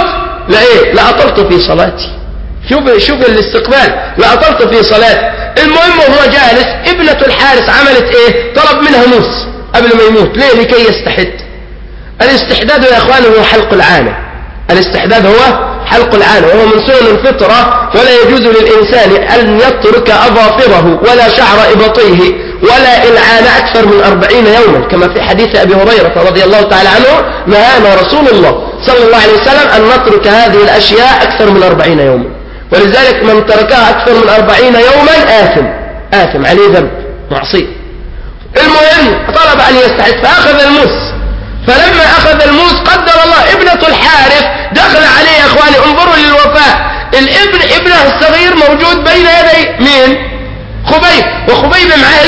لأطلت في صلاتي. شوف الاستقبال، لأطلت في صلاتي. المهم وهو جالس ابنة الحارس عملت ايه؟ طلب منها موس قبل ما يموت. ليه؟ لكي يستحد. الاستحداد يا اخواني هو حلق العانة، الاستحداد هو حلق العانة، وهو من سنن الفطرة، ولا يجوز للإنسان أن يترك أظافره ولا شعر إبطيه ولا إلعان أكثر من 40 يوما، كما في حديث أبي هريرة رضي الله تعالى عنه نهانا رسول الله صلى الله عليه وسلم أن نترك هذه الأشياء أكثر من 40 يوما. ولذلك من تركها أكثر من 40 يوما آثم عليه ذنب معصية. المهم طلب أن يستحد فأخذ الموس. فلما أخذ الموس قدر الله ابنة الحارث دخل عليه يا أخواني. انظروا للوفاء، ابنه الصغير موجود بين يدي مين؟ خبيب، وخبيب معاه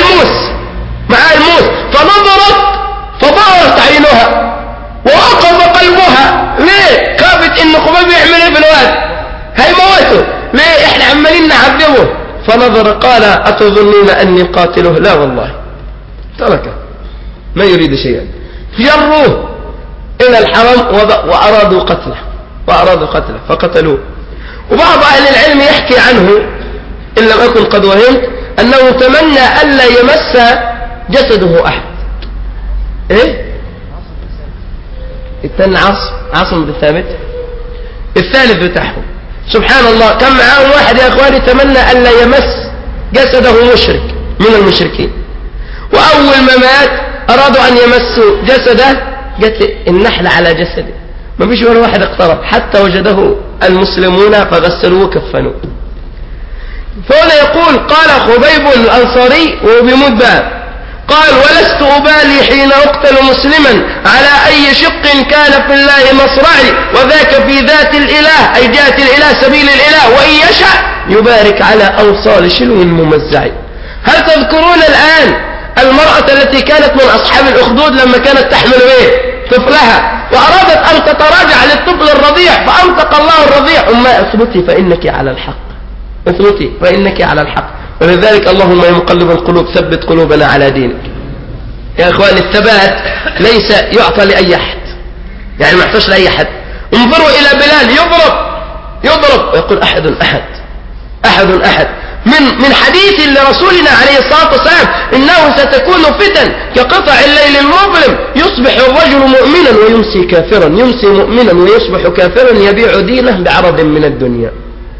الموس. فنظرت فضارت عينها ووقف قلبها. ليه؟ خافت ان خبيب يعمل ايه في الواد، هيموته. ليه؟ احنا عمالين نعذبه. فنظر قال أتظنين أني قاتله؟ لا والله. تركه ما يريد شيئا. جروه إلى الحرم وأرادوا قتله فقتلوه. وبعض أهل العلم يحكي عنه إن لم أكن قد وهمت أنه تمنى ألا يمس جسده أحد. إيه؟ الثاني عاصم بن ثابت، الثالث بتاعهم. سبحان الله، كان معاهم واحد يا أخواني تمنى ألا يمس جسده مشرك من المشركين، وأول ما مات أرادوا أن يمسوا جسده، جت النحلة على جسده، ما فيش ولا واحد اقترب حتى وجده المسلمون فغسلوه وكفنوه. فهنا يقول قال خبيب الأنصاري وهو بيموت بقى، قال ولست أبالي حين أقتل مسلما على أي شق كان في الله مصرعي، وذاك في ذات الإله أي جهة الإله سبيل الإله، وإن يشاء يبارك على أوصال شلو ممزع. هل تذكرون الآن المرأة التي كانت من أصحاب الأخدود لما كانت تحمل ايه طفلها وأرادت أن تتراجع للطفل الرضيع فأنطق الله الرضيع أما اثبتي فإنك على الحق، اثبتي فإنك على الحق. ولذلك اللهم يا مقلب القلوب ثبت قلوبنا على دينك. يا إخوان الثبات ليس يعطى لأي أحد، يعني ما يعطاش لأي أحد. انظروا إلى بلال يضرب ويقول أحد من حديث لرسولنا عليه الصلاة والسلام إنه ستكون فتن كقطع الليل المظلم، يصبح الرجل مؤمنا ويمسي كافرا، يمسي مؤمنا ويصبح كافرا، يبيع دينه بعرض من الدنيا،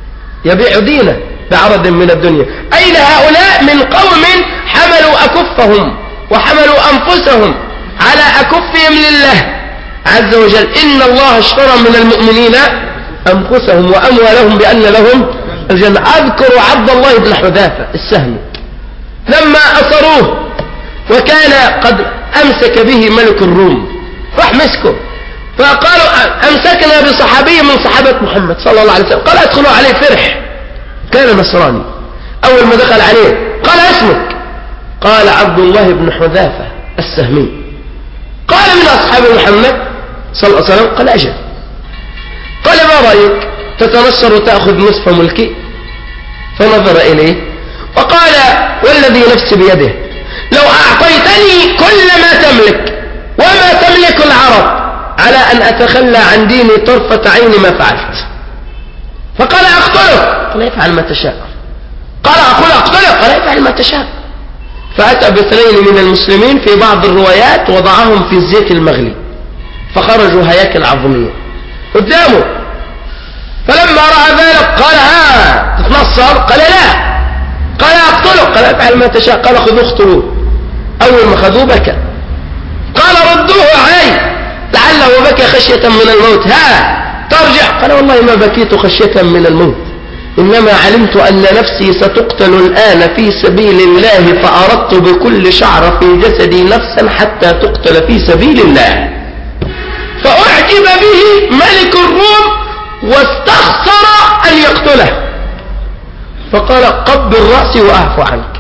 أين هؤلاء من قوم حملوا أكفهم وحملوا أنفسهم على أكفهم لله عز وجل. إن الله اشترى من المؤمنين أنفسهم وأموالهم بأن لهم الجنة. أذكر عبد الله بن حذافة السهمي لما أصروه وكان قد أمسك به ملك الروم، راح مسكه فقالوا أمسكنا بصحابي من صحابة محمد صلى الله عليه وسلم، قال ادخلوا عليه فرح، كان نصراني. أول ما دخل عليه قال اسمك؟ قال عبد الله بن حذافة السهمي. قال من أصحاب محمد صلى الله عليه وسلم؟ قال أجل. قال ما رأيك تتنصر وتأخذ نصف ملكي؟ فنظر إليه وقال والذي نفسي بيده لو أعطيتني كل ما تملك وما تملك العرب على أن أتخلى عن ديني طرفة عين ما فعلت. فقال أقتلك؟ قال افعل ما تشاء. قال أقول أقتلك؟ قال افعل ما تشاء. فأتى باثنين من المسلمين في بعض الروايات وضعهم في الزيت المغلي فخرجوا هياكل عظمية قدامه. فلما رأى ذلك قال ها تتنصر؟ قال لا. قال أقتلك؟ قال افعل ما تشاء. قال خذوه اقتلوه. أول ما خذوه بكى قال ردوه علي لعله بكى خشية من الموت. ها ترجع؟ قال والله ما بكيت خشية من الموت، إنما علمت أن نفسي ستقتل الآن في سبيل الله، فأردت بكل شعر في جسدي نفسا حتى تقتل في سبيل الله. فأعجب به ملك الروم واستخسر أن يقتله، فقال قبل رأسي وأعفو عنك.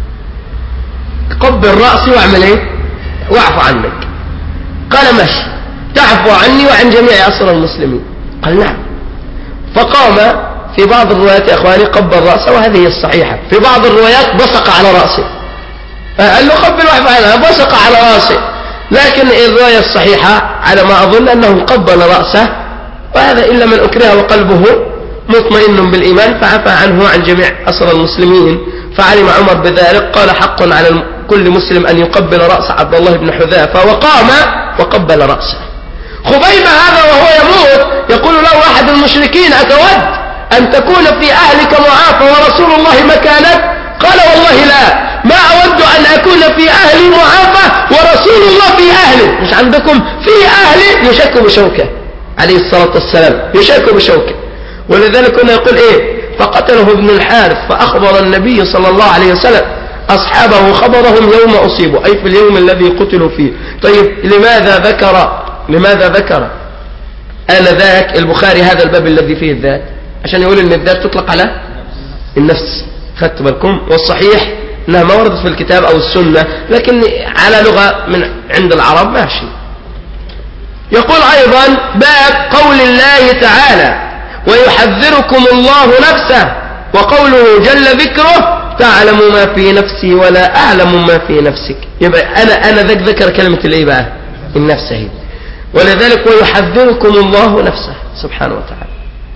قبل رأسي واعمل ايه؟ واعفو عنك. قال ماشي، تعفو عني وعن جميع أسرى المسلمين؟ قال نعم. فقام في بعض الروايات يا اخواني قبل رأسه، وهذه الصحيحة. في بعض الروايات بصق على رأسه، قال له قبل واحد عنها، بصق على رأسه. لكن الرواية الصحيحة على ما أظن أنه قبل رأسه، وهذا إلا من أكره وقلبه مطمئن بالإيمان فعفى عنه عن جميع أسرى المسلمين. فعلم عمر بذلك، قال حق على كل مسلم أن يقبل رأس عبد الله بن حذافة، وقام وقبل رأسه. خبيبة هذا وهو يموت يقول له أحد المشركين أتود أن تكون في أهلك معافى ورسول الله مكانك؟ قال والله لا، ما أود أن أكون في أهلي معافى ورسول الله في أهلي. مش عندكم في أهلي يشك بشوكة عليه الصلاة والسلام، يشك بشوكة. ولذلك كنا يقول إيه؟ فقتله ابن الحارث فأخبر النبي صلى الله عليه وسلم أصحابه خبرهم يوم أصيبوا، أي في اليوم الذي قتلوا فيه. طيب لماذا ذكر آنذاك البخاري هذا الباب الذي فيه الذات؟ عشان يقول ان الذات تطلق على النفس. خدت بالكم؟ والصحيح انها ما وردت في الكتاب او السنة، لكن على لغة من عند العرب ماشي. يقول ايضا باب قول الله تعالى ويحذركم الله نفسه، وقوله جل ذكره تعلم ما في نفسي ولا اعلم ما في نفسك. يبقى انا ذكر كلمة الايه بقى؟ النفس هي. ولذلك ويحذركم الله نفسه سبحانه وتعالى.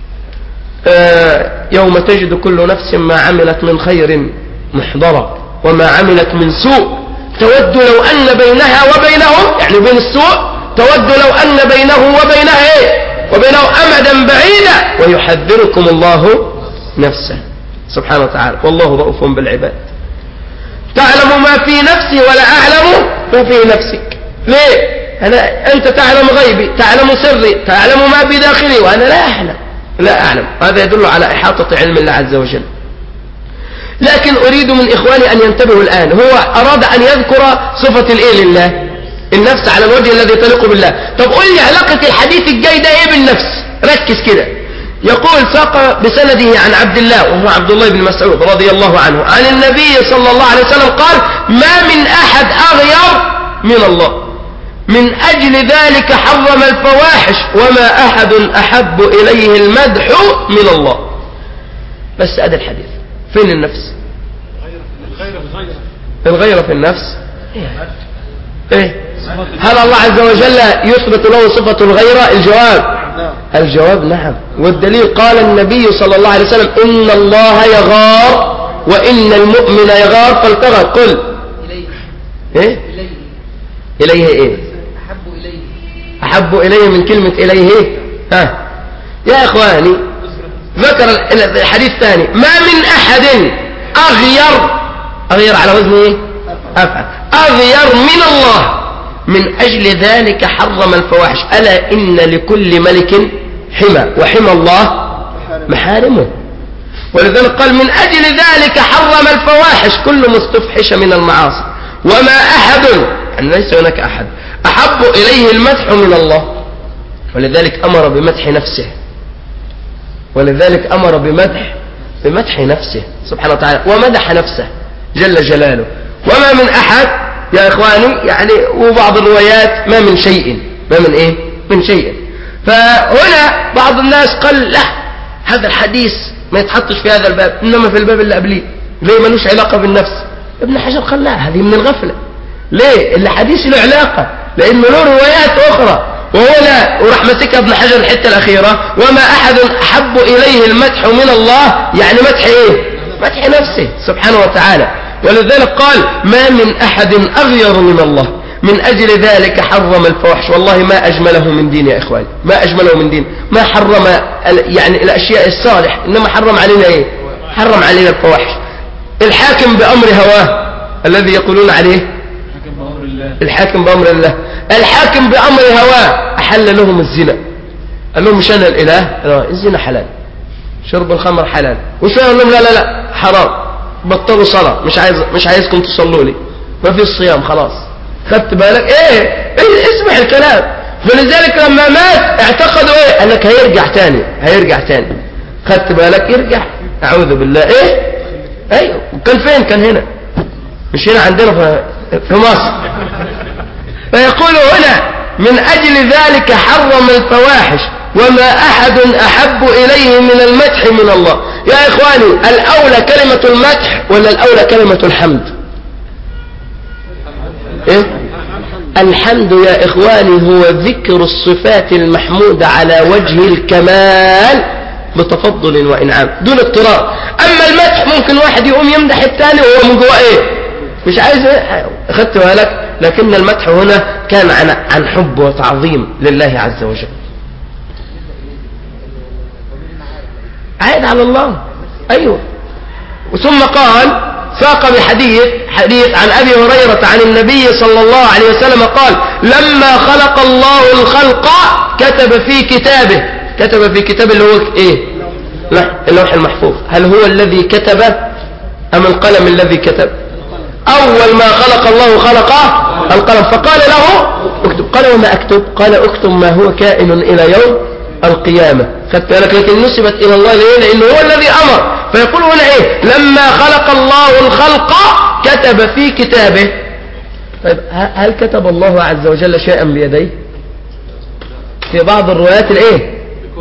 يوم تجد كل نفس ما عملت من خير محضرا وما عملت من سوء تود لو أن بينها وبينه، يعني بين السوء، تود لو أن بينه وبينها وبينه أمدا بعيدا، ويحذركم الله نفسه سبحانه وتعالى، والله رؤوف بالعباد. تعلم ما في نفسي ولا أعلم ما في نفسك. ليه؟ أنت تعلم غيبي، تعلم سري، تعلم ما بداخلي، وأنا لا أعلم. هذا يدل على إحاطة علم الله عز وجل. لكن أريد من إخواني أن ينتبهوا الآن. هو أراد أن يذكر صفة الإيه لله؟ النفس على الوجه الذي تليق بالله. طب قل لي علاقة الحديث الجاي ده إيه بالنفس؟ ركز كده. يقول ساق بسنده عن عبد الله وهو عبد الله بن مسعود رضي الله عنه عن النبي صلى الله عليه وسلم قال ما من أحد أغير من الله، من أجل ذلك حرم الفواحش، وما أحد أحب إليه المدح من الله. بس أدى الحديث. فين النفس؟ الغيرة في النفس. إيه؟ هل الله عز وجل يثبت له صفة الغيرة؟ الجواب نعم. والدليل قال النبي صلى الله عليه وسلم إن الله يغار وإن المؤمن يغار فالتغر. قل إيه؟ إليه إيه؟ أحب إليه من كلمة إليه. ها يا إخواني، ذكر الحديث الثاني ما من أحد أغير على وزن إيه؟ أفعل، أغير من الله، من أجل ذلك حرم الفواحش. ألا إن لكل ملك حمى، وحمى الله محارمه. ولذلك قال من أجل ذلك حرم الفواحش كل مستفحش من المعاصي، وما أحد، يعني ليس هناك أحد أحب إليه المدح من الله. ولذلك أمر بمدح نفسه، ولذلك أمر بمدح نفسه سبحانه وتعالى، ومدح نفسه جل جلاله. وما من أحد يا إخواني، يعني وبعض الروايات ما من شيء، ما من إيه؟ من شيء. فهنا بعض الناس قال لا، هذا الحديث ما يتحطش في هذا الباب، إنما في الباب اللي قبليه، ليه ملوش علاقة بالنفس؟ ابن حجر قال لا، هذه من الغفلة. ليه؟ الحديث له علاقة، لأنه له روايات أخرى، وهو لا. وراح مسكها ابن حجر الحتة الأخيرة وما أحد أحب إليه المدح من الله، يعني مدح إيه؟ مدح نفسه سبحانه وتعالى. ولذلك قال ما من أحد أغير من الله، من أجل ذلك حرم الفواحش. والله ما أجمله من دين يا إخواني، ما أجمله من دين. ما حرم يعني الأشياء الصالح، إنما حرم علينا إيه؟ حرم علينا الفواحش. الحاكم بأمر هواه الذي يقولون عليه الحاكم بأمر الله. الحاكم بأمر هواه أحل لهم الزنا، قال لهم مش أنا الإله، الزنا حلال، شرب الخمر حلال، وشوية قال لهم لا لا لا حرام، بطلوا صلاة، مش عايزكم تصلوا لي، ما في الصيام خلاص. خدت بالك ايه اسمح الكلام. فلذلك لما مات اعتقدوا ايه؟ قال لك هيرجع تاني. خدت بالك؟ يرجع، اعوذ بالله. ايه ايوه، كان فين؟ كان هنا، مش هنا عندنا في مصر. فيقول هنا من اجل ذلك حرم الفواحش وما احد احب اليه من المدح من الله. يا اخواني، الاولى كلمة المدح ولا الاولى كلمة الحمد؟ ايه الحمد يا اخواني هو ذكر الصفات المحمودة على وجه الكمال بتفضل وانعام دون اضطرار. اما المدح ممكن واحد يقوم يمدح الثاني وهو من جواه ايه؟ مش عايز ايه؟ اخدت بالك؟ لكن المدح هنا كان عن حب وتعظيم لله عز وجل، عائد على الله. ايوه. ثم قال ساق بحديث عن أبي هريرة عن النبي صلى الله عليه وسلم قال لما خلق الله الخلق كتب في كتابه اللي هو ايه؟ اللوح المحفوظ. هل هو الذي كتب أم القلم الذي كتب؟ أول ما خلق الله خلق القلم فقال له اكتب. قال وما أكتب؟ قال اكتب ما هو كائن إلى يوم القيامة. خدت بالك؟ لكن نسبت إلى الله ليه؟ لأنه هو الذي أمر. فيقول هنا ايه؟ لما خلق الله الخلق كتب في كتابه. طيب هل كتب الله عز وجل شيئا بيديه؟ في بعض الروايات الايه؟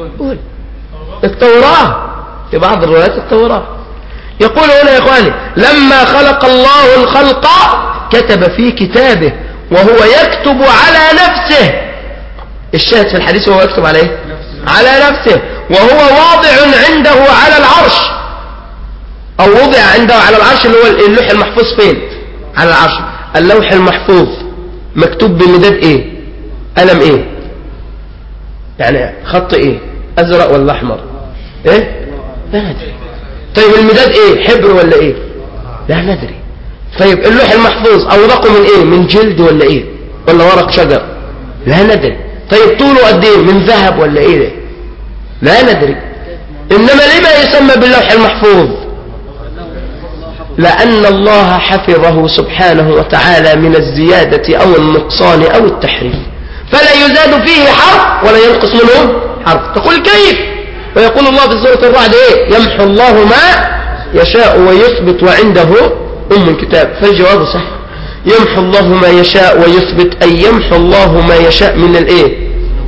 التوراة. في بعض الروايات التوراة. يقول هنا يا اخواني لما خلق الله الخلق كتب في كتابه وهو يكتب على نفسه. الشاهد في الحديث وهو يكتب على ايه؟ على نفسه. وهو واضع عنده على العرش، او وضع عنده على العرش اللي هو اللوح المحفوظ. فين؟ على العرش. اللوح المحفوظ مكتوب بمداد ايه؟ قلم ايه؟ يعني خط ايه؟ ازرق ولا احمر؟ ايه؟ لا ندري. طيب المداد ايه؟ حبر ولا ايه؟ لا ندري. طيب اللوح المحفوظ اوراقه من ايه؟ من جلد ولا ايه؟ ولا ورق شجر؟ لا ندري. طيب طوله قد ايه؟ من ذهب ولا ايه ده؟ لا ندري. انما لما يسمى باللوح المحفوظ؟ لأن الله حفظه سبحانه وتعالى من الزيادة أو النقصان أو التحريف، فلا يزاد فيه حرف ولا ينقص منه حرف. تقول كيف؟ ويقول الله في سورة الرعد ايه؟ يمحو الله ما يشاء ويثبت وعنده أم الكتاب. فالجواب صح، يمحو الله ما يشاء ويثبت، أي يمحو الله ما يشاء من الايه؟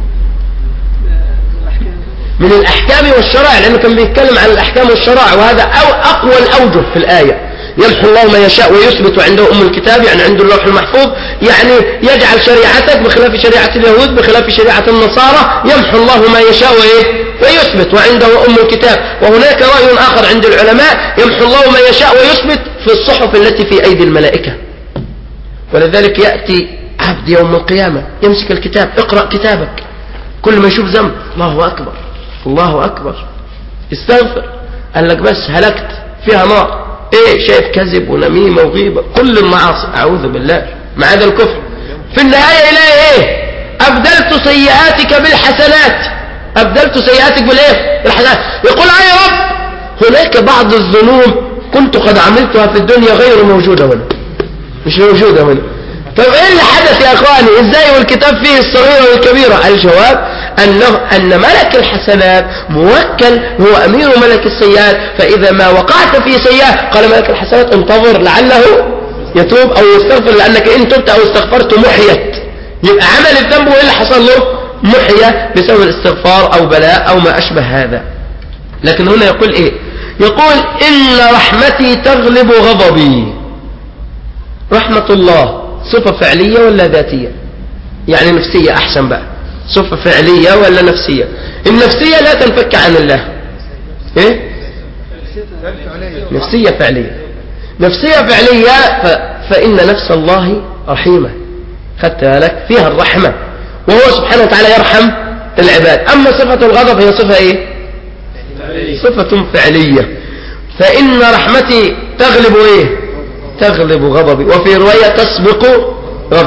من الأحكام والشرائع، لأنه كان بيتكلم عن الأحكام والشرائع، وهذا أقوى الأوجه في الآية. يمحو الله ما يشاء ويثبت عنده أم الكتاب، يعني عنده اللوح المحفوظ، يعني يجعل شريعتك بخلاف شريعة اليهود بخلاف شريعة النصارى. يمحو الله ما يشاء ويثبت وعنده أم الكتاب. وهناك رأي آخر عند العلماء يمحو الله ما يشاء ويثبت في الصحف التي في أيدي الملائكة. ولذلك يأتي عبد يوم القيامة يمسك الكتاب، اقرأ كتابك، كل ما يشوف ذنب الله أكبر الله أكبر استغفر، قال لك بس هلكت فيها نار. ايه؟ شايف كذب ونميمة وغيبة، كل المعاصي، اعوذ بالله، ما عدا الكفر. في النهاية الى ايه؟ ابدلت سيئاتك بالحسنات، ابدلت سيئاتك بالايه؟ بالحسنات. يقول يا رب هناك بعض الذنوب كنت قد عملتها في الدنيا غير موجودة هنا، مش موجودة هنا. طب ايه اللي حدث يا اخواني؟ ازاي والكتاب فيه الصغيرة والكبيرة؟ الجواب أن ملك الحسنات موكل، هو أمير ملك السيئات، فإذا ما وقعت في سيئة قال ملك الحسنات انتظر لعله يتوب أو يستغفر، لأنك إن تبت أو استغفرت محيت. يبقى عمل الذنب وإيه اللي حصل له؟ محيا بسبب الاستغفار أو بلاء أو ما أشبه هذا. لكن هنا يقول إيه؟ يقول إن رحمتي تغلب غضبي. رحمة الله صفة فعلية ولا ذاتية؟ يعني نفسية أحسن بقى، صفة فعلية ولا نفسية؟ النفسية لا تنفك عن الله. ايه؟ نفسية فعلية. نفسية فعلية فإن نفس الله رحيمة، خدت بالك؟ فيها الرحمة، وهو سبحانه وتعالى يرحم العباد. أما صفة الغضب هي صفة ايه؟ صفة فعلية. فإن رحمتي تغلب ايه؟ تغلب غضبي. وفي رواية تسبق غضبي.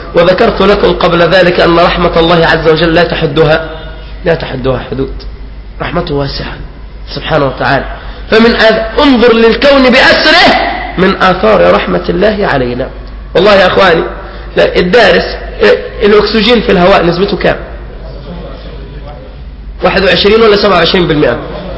وذكرت لكم قبل ذلك أن رحمة الله عز وجل لا تحدها حدود. رحمته واسعة سبحانه وتعالى. انظر للكون بأسره من آثار رحمة الله علينا. والله يا أخواني الدارس الأكسجين في الهواء نسبته كام؟ 21 ولا 27%؟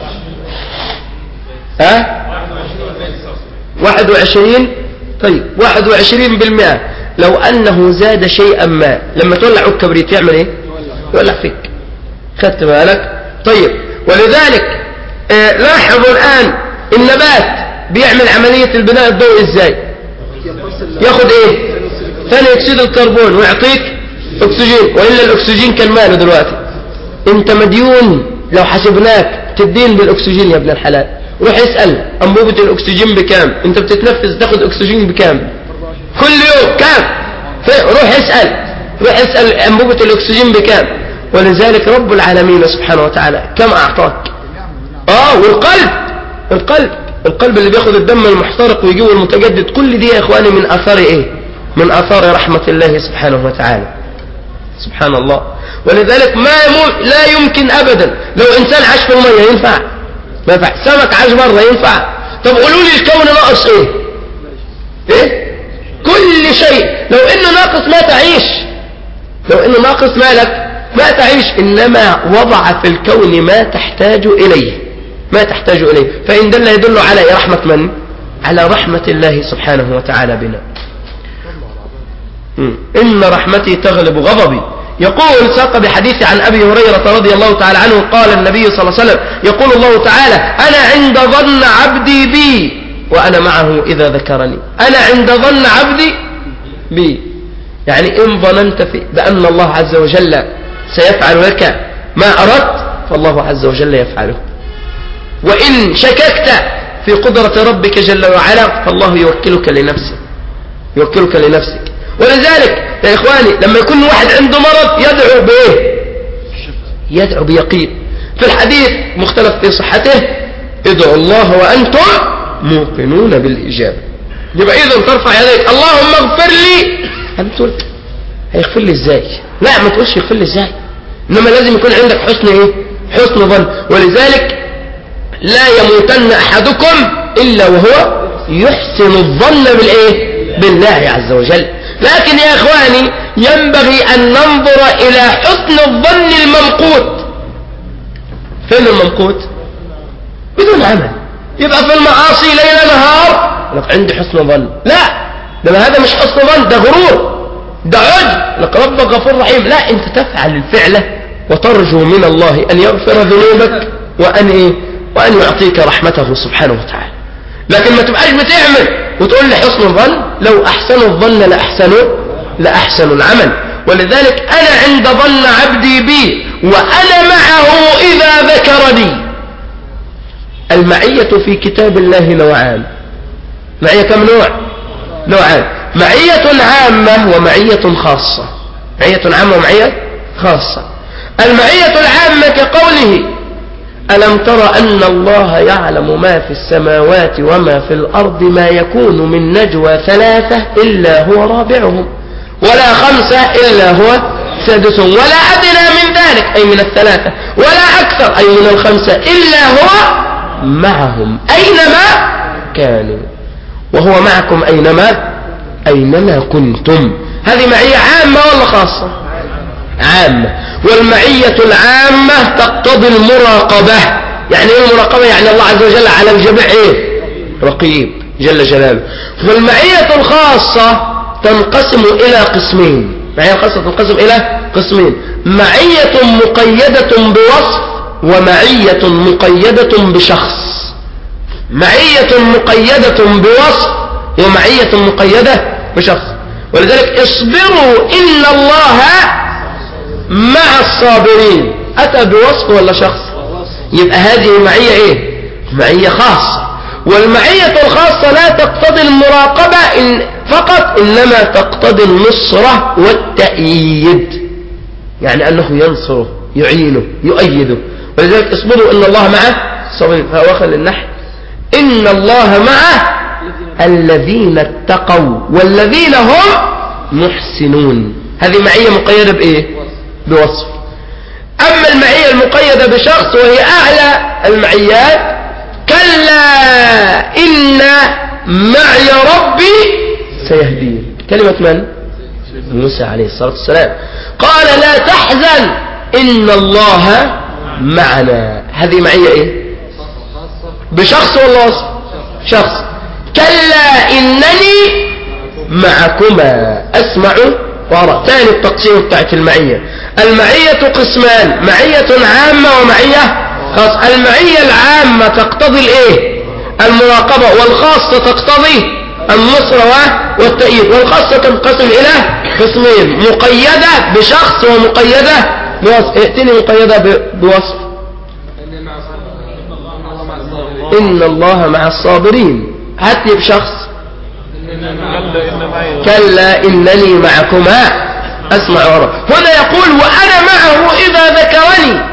21. طيب 21%. لو أنه زاد شيئا ما لما تولع الكبريت يعمل ايه؟ يولع فيك. خدت بالك؟ طيب ولذلك لاحظوا الآن النبات بيعمل عملية البناء الضوئي ازاي؟ ياخد ايه؟ ثاني اكسيد الكربون ويعطيك اكسجين. وإلا الاكسجين كان ماله دلوقتي؟ انت مديون لو حسبناك تدين بالاكسجين يا ابن الحلال. روح اسأل انبوبة الاكسجين بكام؟ انت بتتنفس تاخد اكسجين بكام كل يوم؟ كام؟ روح اسأل انبوبة الاكسجين بكام. ولذلك رب العالمين سبحانه وتعالى كم اعطاك. والقلب اللي بياخد الدم المحترق ويجيبه المتجدد، كل دي يا اخواني من اثار ايه؟ من اثار رحمة الله سبحانه وتعالى. سبحان الله. ولذلك لا يمكن ابدا لو انسان عاش في المية ينفع؟ ما ينفع. سمك عاش بره ينفع؟ طب قولوا لي الكون ناقص ايه؟ كل شيء. لو انه ناقص ما تعيش، لو انه ناقص مالك ما تعيش. انما وضع في الكون ما تحتاج اليه، فإن دل يدل على رحمة من؟ على رحمة الله سبحانه وتعالى بنا. إن رحمتي تغلب غضبي. يقول ساق بحديث عن أبي هريرة رضي الله تعالى عنه قال النبي صلى الله عليه وسلم يقول الله تعالى أنا عند ظن عبدي بي وأنا معه إذا ذكرني. أنا عند ظن عبدي بي، يعني إن ظننت بأن الله عز وجل سيفعل لك ما أردت فالله عز وجل يفعله. وإن شككت في قدرة ربك جل وعلا فالله يوكلك لنفسك. ولذلك يا إخواني لما يكون واحد عنده مرض يدعو بإيه؟ يدعو بيقين. في الحديث مختلف في صحته ادعوا الله وأنتم موقنون بالإجابة. يبقى إذن ترفع يديك اللهم اغفر لي. هتقول هيغفر لي إزاي؟ لا ما تقولش يغفر لي إزاي، إنما لازم يكون عندك حسن ظن. ولذلك لا يموتن أحدكم إلا وهو يحسن الظن بالله عز وجل. لكن يا إخواني ينبغي أن ننظر إلى حسن الظن الممقوت. فين الممقوت؟ بدون عمل. يبقى في المعاصي ليل نهار لك عندي حسن ظن، لا ده هذا مش حسن ظن، ده غرور، ده عجب. لك ربك غفور رحيم. لا انت تفعل الفعلة وترجو من الله أن يغفر ذنوبك وأن يعطيك رحمته سبحانه وتعالى. لكن ما تبقاش بتعمل وتقول لي حسن الظن. لو أحسنوا الظن لأحسنوا العمل. ولذلك أنا عند ظن عبدي بي وأنا معه إذا ذكرني. المعية في كتاب الله نوعان. معية كم نوع؟ نوعان. معية عامة ومعية خاصة. معية عامة ومعية خاصة. المعية العامة كقوله ألم تر أن الله يعلم ما في السماوات وما في الأرض ما يكون من نجوى 3 إلا هو رابعهم ولا 5 إلا هو سادسهم ولا أدنى من ذلك أي من 3 ولا أكثر أي من 5 إلا هو معهم أينما كانوا وهو معكم أينما كنتم. هذه معية عامة ولا خاصة؟ عامة. والمعية العامة تقتضي المراقبة. يعني ايه المراقبة؟ يعني الله عز وجل على الجميع رقيب جل جلاله. والمعية الخاصة تنقسم إلى قسمين. معية الخاصة تنقسم إلى قسمين: معية مقيدة بوصف ومعية مقيدة بشخص. معية مقيدة بوصف ومعية مقيدة بشخص. ولذلك اصبروا إن الله مع الصابرين. أتى بوصف ولا شخص؟ يبقى هذه معية معية خاصة. والمعية الخاصة لا تقتضي المراقبة فقط، إنما تقتضي النصرة والتأييد، يعني أنه ينصره يعينه يؤيده. ولذلك اصبروا إن الله مع الصابرين. فأواخر للنحل إن الله مع الذين اتقوا والذين هم محسنون. هذه معية مقيدة بإيه؟ بوصف. أما المعية المقيدة بشخص وهي أعلى المعيات، كلا إن معي ربي سيهدين. كلمة من؟ موسى عليه الصلاة والسلام. قال لا تحزن إن الله معنا. هذه معية إيه؟ بشخص ولا وصف؟ شخص. كلا إنني معكما أسمع وأرى. ثاني التقسيم بتاعت المعية. المعية قسمان: معية عامة ومعية خاصة. المعية العامة تقتضي الإيه؟ المراقبة، والخاصة تقتضي النصرة والتأييد. والخاصة تنقسم إلى قسمين: مقيدة بشخص ومقيدة بوصف. ائتني مقيدة بوصف. إن الله مع الصابرين. هاتني بشخص: كلا إنني معكما أسمع وأرى. هنا يقول وأنا معه إذا ذكرني،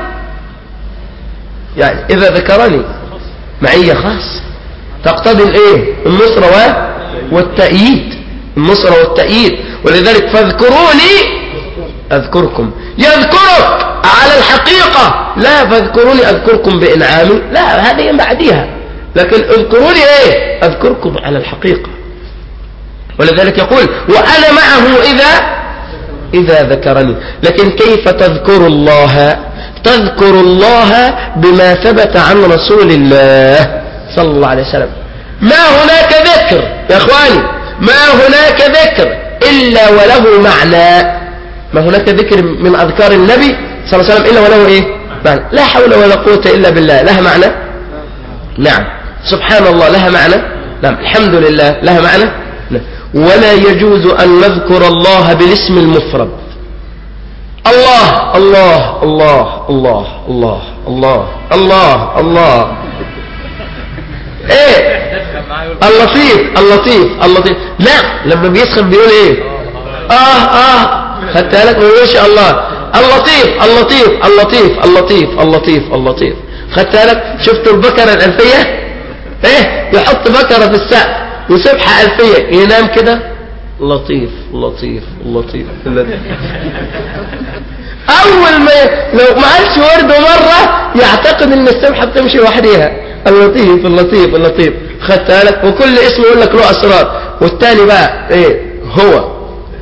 يعني إذا ذكرني معية خاص تقتضي الإيه؟ النصرة والتأييد. النصرة والتأييد. ولذلك فاذكروني أذكركم. يذكرك على الحقيقة، لا فاذكروني أذكركم بإنعامي، لا هذه بعدها. لكن اذكروني إيه؟ أذكركم على الحقيقة. ولذلك يقول وأنا معه إذا ذكرني. لكن كيف تذكر الله؟ تذكر الله بما ثبت عن رسول الله صلى الله عليه وسلم. ما هناك ذكر يا أخواني، ما هناك ذكر إلا وله معنى. ما هناك ذكر من أذكار النبي صلى الله عليه وسلم إلا وله إيه؟ معنى. لا حول ولا قوة إلا بالله لها معنى. نعم. سبحان الله لها معنى. نعم. الحمد لله لها معنى. نعم. ولا يجوز أن نذكر الله بالاسم المفرد. الله الله الله الله الله الله الله الله. ايه اللطيف اللطيف اللطيف. لا لما بيسخن بيقول ايه؟ خدت بالك؟ ما بيقولش الله. اللطيف اللطيف اللطيف اللطيف اللطيف اللطيف. خدت بالك؟ شفتوا البكرة الألفية؟ ايه يحط بكرة في السقف وسبحة ألفية ينام كده لطيف لطيف لطيف. أول ما لو ما عادش ورده مرة يعتقد إن السبحة بتمشي وحديها. اللطيف اللطيف اللطيف. خدت بالك؟ وكل اسم يقول لك له أسرار. والتاني بقى إيه؟ هو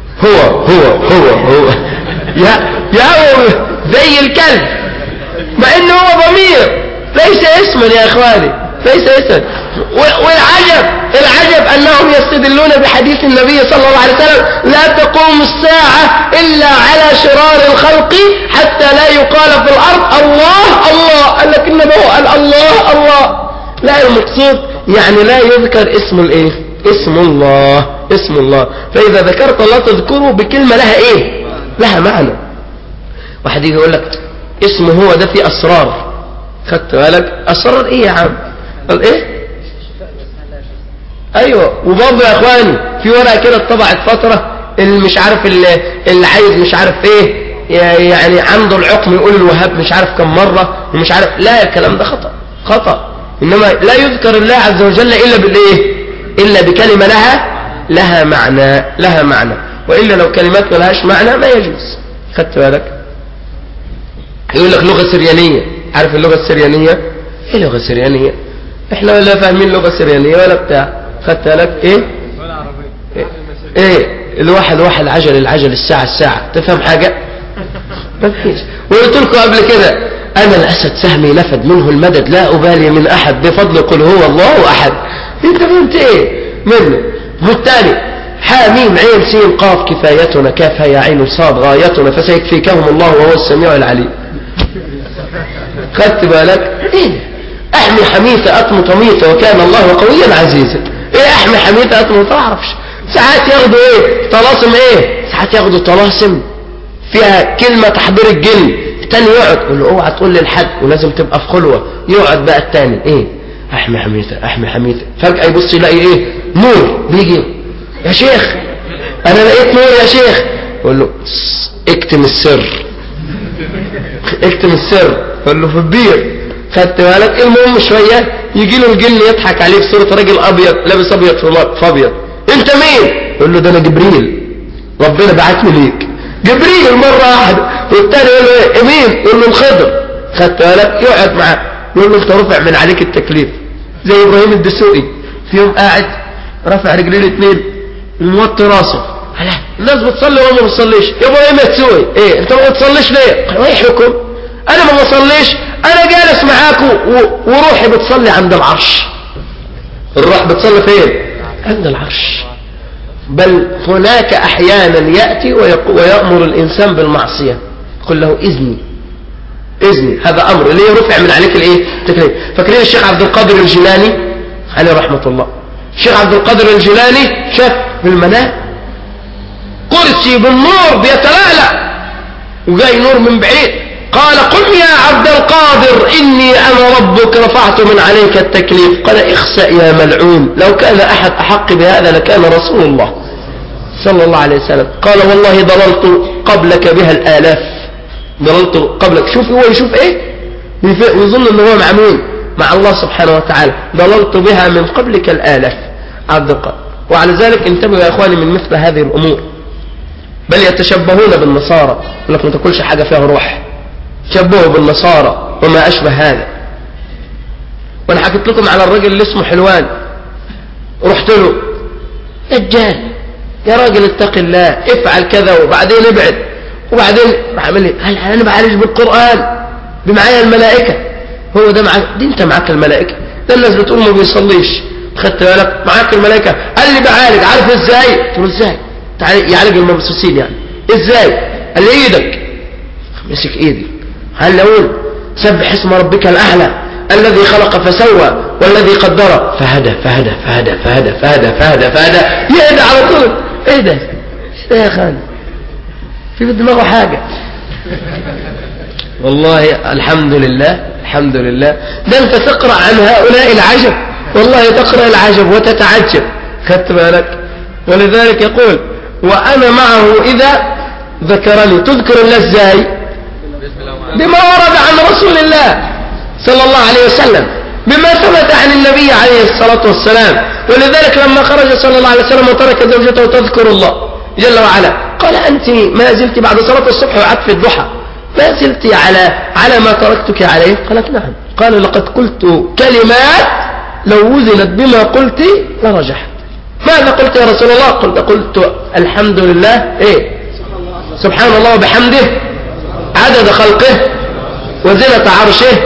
يا زي الكلب، مع إنه هو ضمير ليس اسما يا إخواني، ليس اسما. والعجب أنهم يستدلون بحديث النبي صلى الله عليه وسلم لا تقوم الساعة إلا على شرار الخلق حتى لا يقال في الأرض الله الله. قال لك النبي قال الله الله. لا المقصود يعني لا يذكر اسم الايه؟ اسم الله. اسم الله. فإذا ذكرت الله تذكره بكلمة لها ايه؟ لها معنى. واحد يجي يقول لك اسمه هو ده فيه أسرار. خدت بالك؟ أسرار ايه يا عم؟ قال ايه؟ ايوه. وبرضه يا اخواني في ورقه كده اتطبعت فتره اللي مش عارف اللي عايز مش عارف ايه يعني عنده العقم يقول الوهاب مش عارف كم مره ومش عارف. لا الكلام ده خطأ. انما لا يذكر الله عز وجل الا بالايه؟ الا بكلمه لها معنى. والا لو كلمات ما لهاش معنى ما يجوز. خدت بالك؟ يقول لك لغه سريانيه. عارف اللغه السريانيه؟ ايه لغه سريانيه؟ احنا لا فاهمين لغه سريانيه ولا بتاع. خدت بالك؟ ايه الواحد العجل الساعة تفهم حاجة؟ ما فيش. وقلت لكم قبل كده انا الاسد سهمي نفد منه المدد لا ابالي من احد بفضل قل هو الله احد. انت فهمت ايه منه؟ والتاني حاميم عين سين قاف كفايتنا كافها يا عين صاد غايتنا فسيكفيكهم الله وهو السميع العليم. خدت بالك؟ ايه احمي حميثة اطمط ميتة وكان الله قويا عزيزا. ايه احمي حميثة اطمط؟ ما تعرفش. ساعات ياخدوا ايه؟ طلاسم. ايه ساعات ياخدوا طلاسم فيها كلمة تحضير الجن. التاني يقعد يقول له اوعى تقول للحد ولازم تبقى في خلوة. يقعد بقى التاني ايه احمي حميثة فجأة يبص يلاقي ايه؟ نور بيجي. يا شيخ انا لقيت نور يا شيخ. يقول له اكتم السر. يقول له في البير. خدت بالك؟ المهم شوية يجي له الجن يضحك عليه في صورة راجل ابيض لابس ابيض في ابيض. انت مين؟ يقول له ده انا جبريل ربنا بعتني ليك. جبريل مرة واحدة، والتاني يقول له ايه مين؟ يقول له الخضر. خدت بالك؟ يقعد معاه يقول له انت رفع من عليك التكليف. زي ابراهيم الدسوقي في يوم قاعد رفع رجلين اتنين وموطي راسه، الناس بتصلي وما بتصليش. يا ابراهيم الدسوقي ايه انت ما بتصليش ليه؟ قال ايه حكم؟ انا ما بصليش، انا جالس معاكم وروحي بتصلي عند العرش. الروح بتصلي فين؟ عند العرش. بل هناك احيانا يأتي ويأمر الانسان بالمعصية، يقول له اذني، هذا امر اللي رفع من عليك الايه؟ التكليف. فاكرين الشيخ عبد القادر الجيلاني عليه رحمة الله؟ الشيخ عبد القادر الجيلاني شاف في المنام كرسي بالنور بيتلألأ وجاي نور من بعيد، قال قل يا عبد القادر إني أنا ربك رفعت من عليك التكليف. قال اخسأ يا ملعون، لو كان أحد أحق بهذا لكان رسول الله صلى الله عليه وسلم. قال والله ضللت قبلك بها الآلاف، ضللت قبلك. شوف هو يشوف ايه ويظن ان هو مع مين؟ مع الله سبحانه وتعالى. ضللت بها من قبلك الآلاف عبد القادر. وعلى ذلك انتبهوا يا اخواني من مثل هذه الامور. بل يتشبهون بالنصارى، يقول لك ما تاكلش حاجه فيها روح، تشبهوا بالنصارى وما اشبه هذا. وانا حكيت لكم على الراجل اللي اسمه حلوان، رحت له دجال يا راجل اتق الله افعل كذا وبعدين ابعد، وبعدين بعمل ايه؟ قال انا بعالج بالقران بمعايا الملائكه. هو ده معاك؟ دي انت معاك الملائكه؟ ده الناس بتقول ما بيصليش، خدت بالك؟ معاك الملائكه. قال لي بعالج. عارف ازاي؟ قلت له ازاي؟ يعالج المبسوسين يعني ازاي؟ قال لي ايدك. مسك ايدي، هل اقول سبح اسم ربك الاعلى الذي خلق فسوى والذي قدر فهدى فهدى فهدى فهدى فهدى فهدى فهدى، يهدى على طول. ايه ده؟ ايه يا خالد؟ في دماغه حاجه. والله الحمد لله الحمد لله. ده انت تقرأ عن هؤلاء العجب، والله تقرأ العجب وتتعجب، خدت بالك؟ ولذلك يقول وأنا معه إذا ذكرني. تذكر الله ازاي؟ بما ورد عن رسول الله صلى الله عليه وسلم، بما ثبت عن النبي عليه الصلاة والسلام. ولذلك لما خرج صلى الله عليه وسلم وترك زوجته تذكر الله جل وعلا، قال أنت ما زلت بعد صلاة الصبح وعد في الضحى ما زلت على ما تركتك عليه؟ قالت نعم. قال لقد قلت كلمات لو وزنت بما قلت لرجحت. ماذا قلت يا رسول الله؟ قلت الحمد لله ايه سبحان الله وبحمده عدد خلقه وزنة عرشه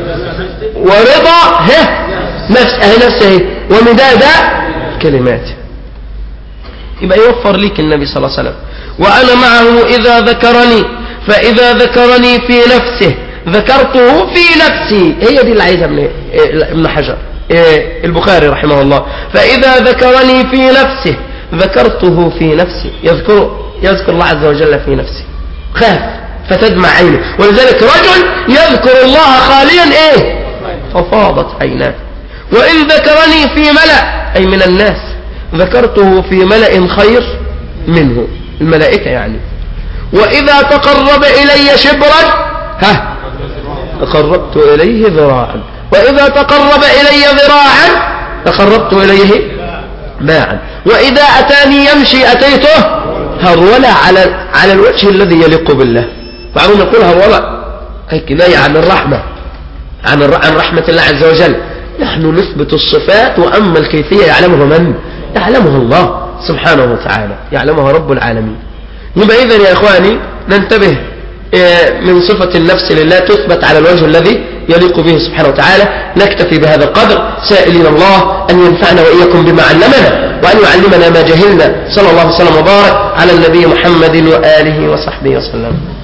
ورضا نفسه ومداد كلماته. يبقى يوفر ليك النبي صلى الله عليه وسلم. وأنا معه إذا ذكرني، فإذا ذكرني في نفسه ذكرته في نفسي. هي دي اللي عايزها ابن حجر البخاري رحمه الله. فإذا ذكرني في نفسه ذكرته في نفسي. يذكر الله عز وجل في نفسه، خاف فتدمع عينه. ولذلك رجل يذكر الله خاليا ايه ففاضت عيناه. وإن ذكرني في ملأ أي من الناس ذكرته في ملأ خير منه، الملائكة يعني. وإذا تقرب إلي شبرا تقربت إليه ذراعا، وإذا تقرب إلي ذراعا تقربت إليه باعا، وإذا أتاني يمشي أتيته هرولا على الوجه الذي يليق بالله. بعضهم يقول هرولا أي كناية عن الرحمة، عن رحمة الله عز وجل. نحن نثبت الصفات، وأما الكيفية يعلمها من؟ يعلمها الله سبحانه وتعالى، يعلمها رب العالمين. يبقى إذن يا إخواني ننتبه من صفة النفس لله تثبت على الوجه الذي يليق به سبحانه وتعالى. نكتفي بهذا القدر سائلين الله أن ينفعنا وإياكم بما علمنا، وأن يعلمنا ما جهلنا. صلى الله وسلم وبارك على النبي محمد وآله وصحبه وسلم.